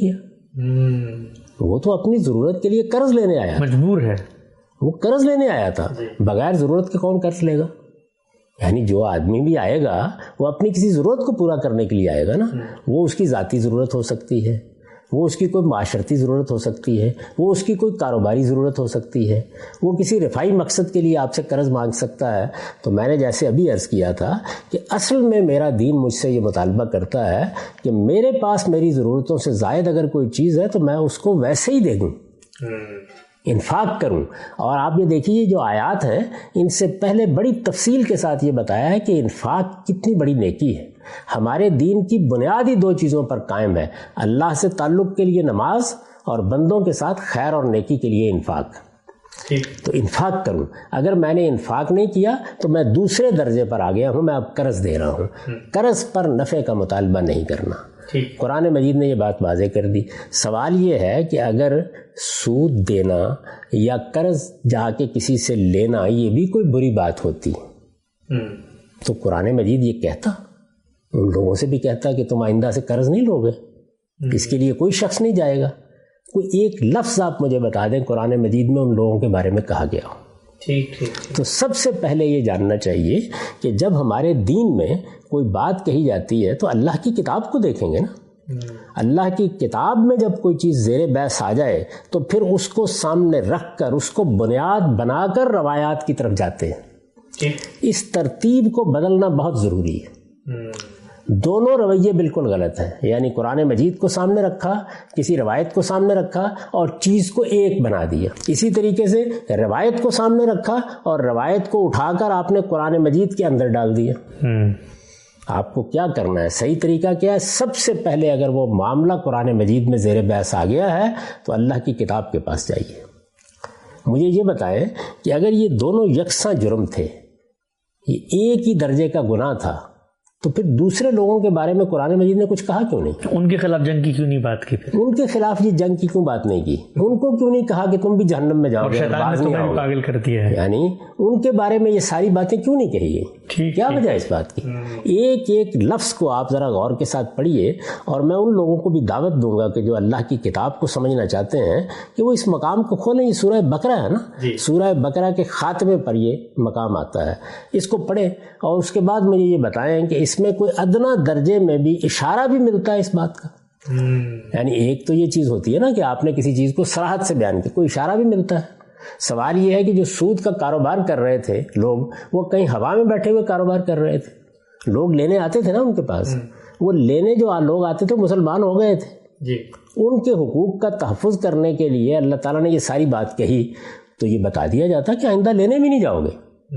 کیا، وہ تو اپنی ضرورت کے لیے قرض لینے آیا، مجبور ہے، وہ قرض لینے آیا تھا، بغیر ضرورت کے کون قرض لے گا؟ یعنی جو آدمی بھی آئے گا وہ اپنی کسی ضرورت کو پورا کرنے کے لیے آئے گا نا، وہ اس کی ذاتی ضرورت ہو سکتی ہے، وہ اس کی کوئی معاشرتی ضرورت ہو سکتی ہے، وہ اس کی کوئی کاروباری ضرورت ہو سکتی ہے، وہ کسی رفائی مقصد کے لیے آپ سے قرض مانگ سکتا ہے۔ تو میں نے جیسے ابھی عرض کیا تھا کہ اصل میں میرا دین مجھ سے یہ مطالبہ کرتا ہے کہ میرے پاس میری ضرورتوں سے زائد اگر کوئی چیز ہے تو میں اس کو ویسے ہی دے دوں، انفاق کروں۔ اور آپ یہ دیکھیے یہ جو آیات ہیں ان سے پہلے بڑی تفصیل کے ساتھ یہ بتایا ہے کہ انفاق کتنی بڑی نیکی ہے۔ ہمارے دین کی بنیادی دو چیزوں پر قائم ہے، اللہ سے تعلق کے لیے نماز اور بندوں کے ساتھ خیر اور نیکی کے لیے انفاق۔ تو انفاق کروں، اگر میں نے انفاق نہیں کیا تو میں دوسرے درجے پر آ گیا ہوں، میں اب قرض دے رہا ہوں، قرض پر نفع کا مطالبہ نہیں کرنا۔ قرآن مجید نے یہ بات واضح کر دی۔ سوال یہ ہے کہ اگر سود دینا یا قرض جا کے کسی سے لینا یہ بھی کوئی بری بات ہوتی تو قرآن مجید یہ کہتا، ان لوگوں سے بھی کہتا کہ تم آئندہ سے قرض نہیں لو گے، اس کے لیے کوئی شخص نہیں جائے گا۔ کوئی ایک لفظ آپ مجھے بتا دیں قرآن مجید میں ان لوگوں کے بارے میں کہا گیا ہو۔ ٹھیک ٹھیک تو سب سے پہلے یہ جاننا چاہیے کہ جب ہمارے دین میں کوئی بات کہی جاتی ہے تو اللہ کی کتاب کو دیکھیں گے نا۔ اللہ کی کتاب میں جب کوئی چیز زیر بحث آ جائے تو پھر اس کو سامنے رکھ کر اس کو بنیاد بنا کر روایات کی طرف جاتے ہیں۔ اس ترتیب کو بدلنا بہت ضروری ہے۔ دونوں رویے بالکل غلط ہیں، یعنی قرآن مجید کو سامنے رکھا، کسی روایت کو سامنے رکھا اور چیز کو ایک بنا دیا۔ اسی طریقے سے روایت کو سامنے رکھا اور روایت کو اٹھا کر آپ نے قرآن مجید کے اندر ڈال دیا۔ آپ کو کیا کرنا ہے، صحیح طریقہ کیا ہے؟ سب سے پہلے اگر وہ معاملہ قرآن مجید میں زیر بحث آ گیا ہے تو اللہ کی کتاب کے پاس جائیے۔ مجھے یہ بتائیں کہ اگر یہ دونوں یکساں جرم تھے، یہ ایک ہی درجے کا گناہ تھا، تو پھر دوسرے لوگوں کے بارے میں قرآن مجید نے کچھ کہا کیوں نہیں؟
ان کے خلاف جنگ کی کیوں نہیں بات کی؟ پھر ان
کے خلاف یہ جنگ کی کیوں بات نہیں کی؟ ان کو کیوں نہیں کہا کہ تم بھی جہنم میں جاؤ گے،
پاگل کر دیا ہے؟
یعنی ان کے بارے میں یہ ساری باتیں کیوں نہیں کہی گئی؟ کیا وجہ اس بات کی؟ ایک ایک لفظ کو آپ ذرا غور کے ساتھ پڑھیے، اور میں ان لوگوں کو بھی دعوت دوں گا کہ جو اللہ کی کتاب کو سمجھنا چاہتے ہیں کہ وہ اس مقام کو کھولیں۔ یہ سورہ بقرہ ہے نا، سورہ بقرہ کے خاتمے پر یہ مقام آتا ہے، اس کو پڑھیں اور اس کے بعد مجھے یہ بتائیں کہ اس میں کوئی ادنا درجے میں بھی اشارہ بھی ملتا ہے اس بات کا۔ یعنی ایک تو یہ چیز ہوتی ہے نا کہ آپ نے کسی چیز کو صراحت سے بیان کیا، کوئی اشارہ بھی ملتا ہے۔ سوال یہ ہے کہ جو سود کا کاروبار کر رہے تھے لوگ، وہ کہیں ہوا میں بیٹھے ہوئے کاروبار کر رہے تھے؟ لوگ لینے آتے تھے نا ان کے پاس، وہ لینے جو لوگ آتے تھے مسلمان ہو گئے تھے جی۔ ان کے حقوق کا تحفظ کرنے کے لیے اللہ تعالیٰ نے یہ ساری بات کہی تو یہ بتا دیا جاتا کہ آئندہ لینے بھی نہیں جاؤ گے،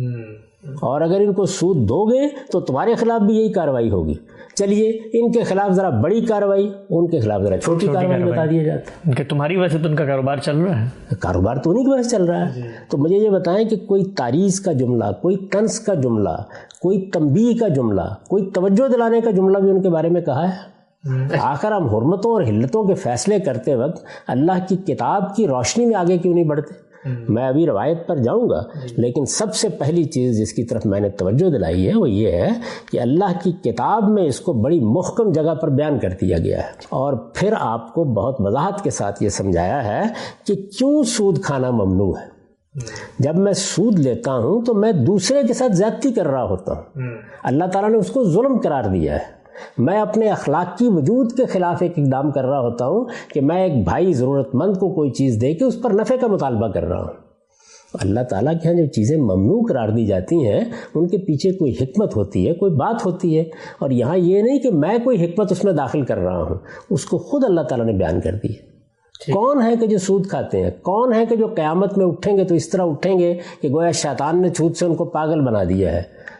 اور اگر ان کو سود دو گے تو تمہارے خلاف بھی یہی کارروائی ہوگی۔ چلیے ان کے خلاف ذرا بڑی کارروائی، ان کے خلاف ذرا چھوٹی کارروائی بتا دیا جاتا ہے کہ تمہاری وجہ سے تو ان کا کاروبار چل رہا ہے، کاروبار تو انہیں کی وجہ سے چل رہا ہے۔ تو مجھے یہ بتائیں کہ کوئی تعریض کا جملہ، کوئی طنز کا جملہ، کوئی تنبیہ کا جملہ، کوئی توجہ دلانے کا جملہ بھی ان کے بارے میں کہا ہے؟ آخر ہم حرمتوں اور حلتوں کے فیصلے کرتے وقت اللہ کی کتاب کی روشنی میں آگے کیوں نہیں بڑھتے؟ میں ابھی روایت پر جاؤں گا، لیکن سب سے پہلی چیز جس کی طرف میں نے توجہ دلائی ہے وہ یہ ہے کہ اللہ کی کتاب میں اس کو بڑی محکم جگہ پر بیان کر دیا گیا ہے، اور پھر آپ کو بہت وضاحت کے ساتھ یہ سمجھایا ہے کہ کیوں سود کھانا ممنوع ہے۔ جب میں سود لیتا ہوں تو میں دوسرے کے ساتھ زیادتی کر رہا ہوتا ہوں، اللہ تعالیٰ نے اس کو ظلم قرار دیا ہے۔ میں اپنے اخلاقی وجود کے خلاف ایک اقدام کر رہا ہوتا ہوں کہ میں ایک بھائی ضرورت مند کو کوئی چیز دے کے اس پر نفع کا مطالبہ کر رہا ہوں۔ اللہ تعالیٰ کے یہاں جو چیزیں ممنوع قرار دی جاتی ہیں ان کے پیچھے کوئی حکمت ہوتی ہے، کوئی بات ہوتی ہے، اور یہاں یہ نہیں کہ میں کوئی حکمت اس میں داخل کر رہا ہوں، اس کو خود اللہ تعالیٰ نے بیان کر دی ہے۔ کون ہے کہ جو سود کھاتے ہیں؟ کون ہے کہ جو قیامت میں اٹھیں گے تو اس طرح اٹھیں گے کہ گویا شیطان نے سود سے ان کو پاگل بنا دیا ہے؟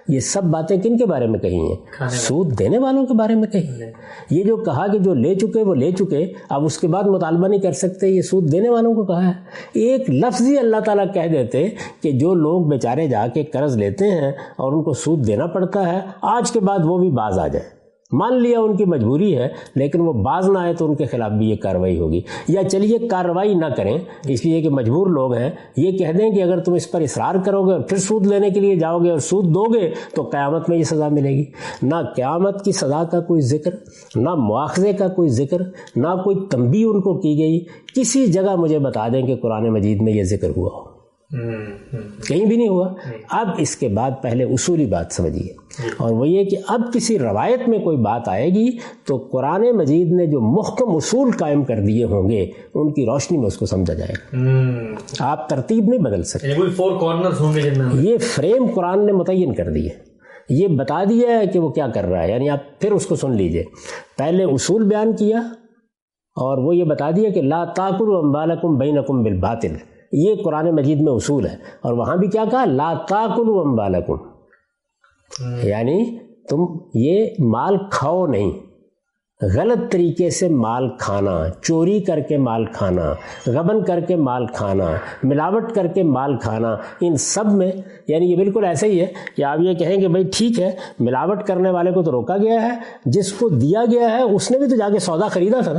یہ سب باتیں کن کے بارے میں کہی ہیں؟ سود دینے والوں کے بارے میں کہی ہیں. یہ جو کہا کہ جو لے چکے وہ لے چکے، اب اس کے بعد مطالبہ نہیں کر سکتے، یہ سود دینے والوں کو کہا ہے. ایک لفظ ہی اللہ تعالیٰ کہہ دیتے کہ جو لوگ بیچارے جا کے قرض لیتے ہیں اور ان کو سود دینا پڑتا ہے، آج کے بعد وہ بھی باز آ جائے. مان لیا ان کی مجبوری ہے، لیکن وہ باز نہ آئے تو ان کے خلاف بھی یہ کارروائی ہوگی. یا چلیے کارروائی نہ کریں اس لیے کہ مجبور لوگ ہیں، یہ کہہ دیں کہ اگر تم اس پر اصرار کرو گے اور پھر سود لینے کے لیے جاؤ گے اور سود دو گے تو قیامت میں یہ سزا ملے گی. نہ قیامت کی سزا کا کوئی ذکر، نہ مواخذے کا کوئی ذکر، نہ کوئی تنبیہ ان کو کی گئی. کسی جگہ مجھے بتا دیں کہ قرآن مجید میں یہ ذکر ہوا ہو؟ کہیں بھی نہیں ہوا. اب اس کے بعد پہلے اصولی بات سمجھیے، اور وہ یہ کہ اب کسی روایت میں کوئی بات آئے گی تو قرآن مجید نے جو محکم اصول قائم کر دیے ہوں گے ان کی روشنی میں اس کو سمجھا جائے گا. آپ ترتیب نہیں بدل سکتے. کوئی فور کارنرز ہوں گے، یہ فریم قرآن نے متعین کر دیے، یہ بتا دیا ہے کہ وہ کیا کر رہا ہے. یعنی آپ پھر اس کو سن لیجئے. پہلے اصول بیان کیا اور وہ یہ بتا دیا کہ لا تاکلوا اموالکم بینکم بالباطل، یہ قرآن مجید میں اصول ہے. اور وہاں بھی کیا کہا؟ لا تاکلوا اموالکم، یعنی تم یہ مال کھاؤ نہیں. غلط طریقے سے مال کھانا، چوری کر کے مال کھانا، غبن کر کے مال کھانا، ملاوٹ کر کے مال کھانا، ان سب میں یعنی یہ بالکل ایسے ہی ہے کہ آپ یہ کہیں کہ بھئی ٹھیک ہے ملاوٹ کرنے والے کو تو روکا گیا ہے، جس کو دیا گیا ہے اس نے بھی تو جا کے سودا خریدا تھا نا،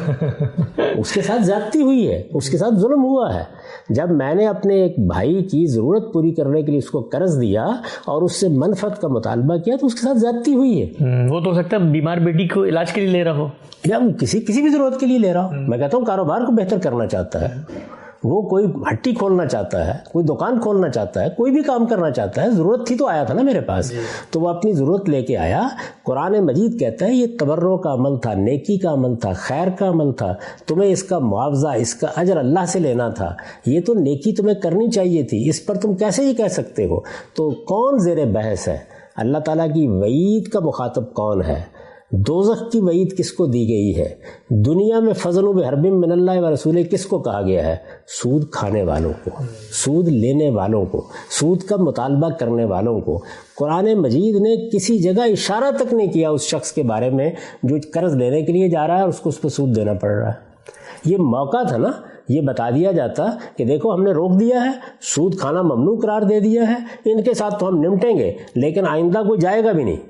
اس کے ساتھ زیادتی ہوئی ہے، اس کے ساتھ ظلم ہوا ہے. جب میں نے اپنے ایک بھائی کی ضرورت پوری کرنے کے لیے اس کو قرض دیا اور اس سے منفعت کا مطالبہ کیا تو اس کے ساتھ زیادتی ہوئی ہے.
وہ تو ہو سکتا ہے بیمار بیٹی کو علاج کے لیے لے رہا ہو،
یا وہ کسی کسی بھی ضرورت کے لیے لے رہا ہو. میں کہتا ہوں کاروبار کو بہتر کرنا چاہتا ہے، وہ کوئی ہٹی کھولنا چاہتا ہے، کوئی دکان کھولنا چاہتا ہے، کوئی بھی کام کرنا چاہتا ہے. ضرورت تھی تو آیا تھا نا میرے پاس، تو وہ اپنی ضرورت لے کے آیا. قرآن مجید کہتا ہے یہ تبرع کا عمل تھا، نیکی کا عمل تھا، خیر کا عمل تھا، تمہیں اس کا معاوضہ، اس کا اجر اللہ سے لینا تھا. یہ تو نیکی تمہیں کرنی چاہیے تھی، اس پر تم کیسے یہ کہہ سکتے ہو؟ تو کون زیر بحث ہے؟ اللہ تعالیٰ کی وعید کا مخاطب کون ہے؟ دوزخ کی وعید کس کو دی گئی ہے؟ دنیا میں فضل و بحرب من اللہ و رسول کس کو کہا گیا ہے؟ سود کھانے والوں کو، سود لینے والوں کو، سود کا مطالبہ کرنے والوں کو. قرآن مجید نے کسی جگہ اشارہ تک نہیں کیا اس شخص کے بارے میں جو قرض لینے کے لیے جا رہا ہے اور اس کو اس پہ سود دینا پڑ رہا ہے. یہ موقع تھا نا، یہ بتا دیا جاتا کہ دیکھو ہم نے روک دیا ہے، سود کھانا ممنوع قرار دے دیا ہے، ان کے ساتھ تو ہم نمٹیں گے لیکن آئندہ کوئی جائے گا بھی نہیں.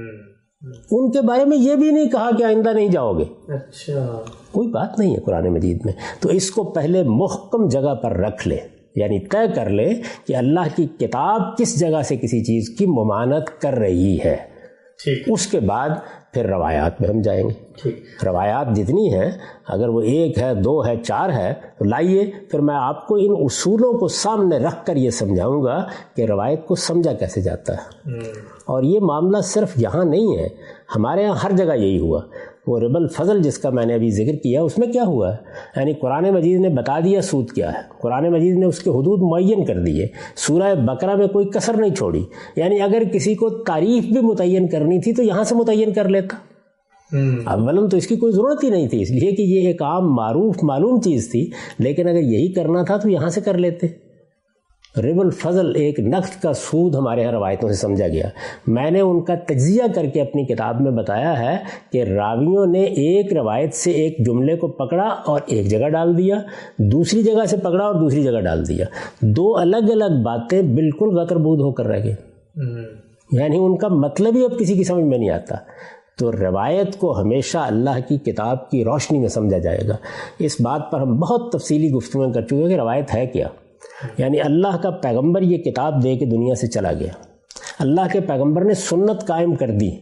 ان کے بارے میں یہ بھی نہیں کہا کہ آئندہ نہیں جاؤ گے. اچھا، کوئی بات نہیں ہے قرآن مجید میں. تو اس کو پہلے محکم جگہ پر رکھ لے، یعنی طے کر لے کہ اللہ کی کتاب کس جگہ سے کسی چیز کی ممانعت کر رہی ہے. اس کے بعد پھر روایات میں ہم جائیں گے. روایات جتنی ہیں، اگر وہ ایک ہے، دو ہے، چار ہے، تو لائیے پھر میں آپ کو ان اصولوں کو سامنے رکھ کر یہ سمجھاؤں گا کہ روایت کو سمجھا کیسے جاتا ہے. اور یہ معاملہ صرف یہاں نہیں ہے، ہمارے یہاں ہر جگہ یہی ہوا. وہ ربا الفضل جس کا میں نے ابھی ذکر کیا اس میں کیا ہوا ہے؟ یعنی قرآن مجید نے بتا دیا سود کیا ہے، قرآن مجید نے اس کے حدود معین کر دیے، سورہ بقرہ میں کوئی کسر نہیں چھوڑی. یعنی اگر کسی کو تعریف بھی متعین کرنی تھی تو یہاں سے متعین کر لیتا. اولاً تو اس کی کوئی ضرورت ہی نہیں تھی، اس لیے کہ یہ ایک عام معروف معلوم چیز تھی، لیکن اگر یہی کرنا تھا تو یہاں سے کر لیتے. ربا الفضل ایک نقد کا سود ہمارے یہاں روایتوں سے سمجھا گیا. میں نے ان کا تجزیہ کر کے اپنی کتاب میں بتایا ہے کہ راویوں نے ایک روایت سے ایک جملے کو پکڑا اور ایک جگہ ڈال دیا، دوسری جگہ سے پکڑا اور دوسری جگہ ڈال دیا. دو الگ الگ باتیں بالکل غتر بود ہو کر رہ گئی، یعنی ان کا مطلب ہی اب کسی کی سمجھ میں نہیں آتا. تو روایت کو ہمیشہ اللہ کی کتاب کی روشنی میں سمجھا جائے گا. اس بات پر ہم بہت تفصیلی گفتگو کر چکے ہیں کہ روایت ہے کیا. یعنی اللہ کا پیغمبر یہ کتاب دے کے دنیا سے چلا گیا، اللہ کے پیغمبر نے سنت قائم کر دی،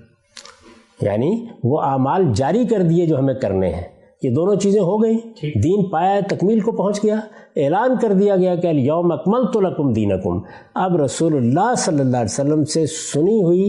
یعنی وہ اعمال جاری کر دیے جو ہمیں کرنے ہیں. یہ دونوں چیزیں ہو گئیں، دین پایا تکمیل کو پہنچ گیا. اعلان کر دیا گیا کہ الیوم اکملت لکم دینکم. اب رسول اللہ صلی اللہ علیہ وسلم سے سنی ہوئی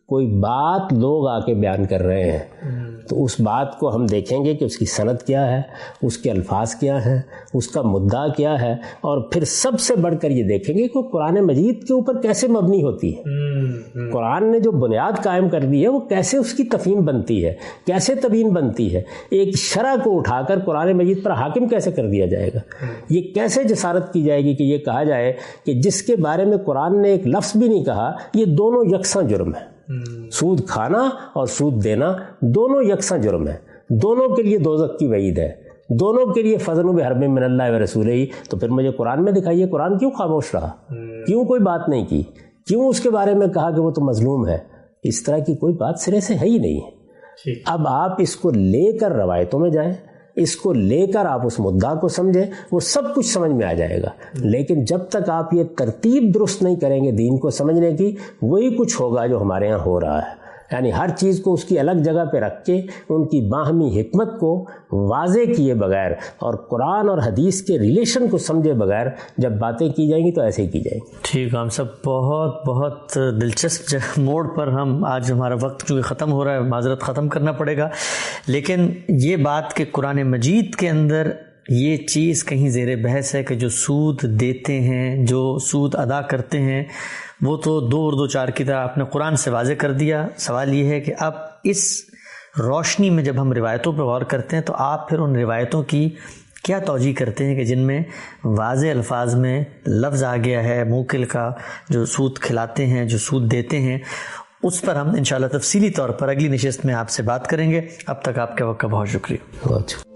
کوئی بات لوگ آ کے بیان کر رہے ہیں تو اس بات کو ہم دیکھیں گے کہ اس کی سند کیا ہے، اس کے الفاظ کیا ہیں، اس کا مدعا کیا ہے، اور پھر سب سے بڑھ کر یہ دیکھیں گے کہ قرآن مجید کے اوپر کیسے مبنی ہوتی ہے، قرآن نے جو بنیاد قائم کر دی ہے وہ کیسے اس کی تفہیم بنتی ہے، کیسے تبیین بنتی ہے، ایک شرع کو اٹھا کر قرآن مجید پر حاکم کیسے کر دیا جائے گا، یہ کیسے جسارت کی جائے گی کہ یہ کہا جائے کہ جس کے بارے میں قرآن نے ایک لفظ بھی نہیں کہا یہ دونوں یکساں جرم ہے، سود کھانا اور سود دینا دونوں یکساں جرم ہے، دونوں کے لیے دوزخ کی وعید ہے، دونوں کے لیے فضل بحرب من اللہ و رسولہ ہی۔ تو پھر مجھے قرآن میں دکھائیے قرآن کیوں خاموش رہا، کیوں کوئی بات نہیں کی، کیوں اس کے بارے میں کہا کہ وہ تو مظلوم ہے؟ اس طرح کی کوئی بات سرے سے ہے ہی نہیں ہے۔ اب آپ اس کو لے کر روایتوں میں جائیں، اس کو لے کر آپ اس مدعا کو سمجھیں، وہ سب کچھ سمجھ میں آ جائے گا، لیکن جب تک آپ یہ ترتیب درست نہیں کریں گے دین کو سمجھنے کی، وہی کچھ ہوگا جو ہمارے ہاں ہو رہا ہے، یعنی ہر چیز کو اس کی الگ جگہ پہ رکھ کے ان کی باہمی حکمت کو واضح کیے بغیر اور قرآن اور حدیث کے ریلیشن کو سمجھے بغیر جب باتیں کی جائیں گی تو ایسے ہی کی جائیں گی۔
ٹھیک ہے، ہم سب بہت بہت دلچسپ موڑ پر ہم آج ہمارا وقت چونکہ ختم ہو رہا ہے، معذرت ختم کرنا پڑے گا، لیکن یہ بات کہ قرآن مجید کے اندر یہ چیز کہیں زیر بحث ہے کہ جو سود دیتے ہیں، جو سود ادا کرتے ہیں، وہ تو دو اور دو چار کی طرح آپ نے قرآن سے واضح کر دیا۔ سوال یہ ہے کہ اب اس روشنی میں جب ہم روایتوں پر غور کرتے ہیں تو آپ پھر ان روایتوں کی کیا توجیہ کرتے ہیں کہ جن میں واضح الفاظ میں لفظ آ گیا ہے موکل کا، جو سود کھلاتے ہیں، جو سود دیتے ہیں، اس پر ہم انشاءاللہ تفصیلی طور پر اگلی نشست میں آپ سے بات کریں گے۔ اب تک آپ کے وقت کا بہت شکریہ۔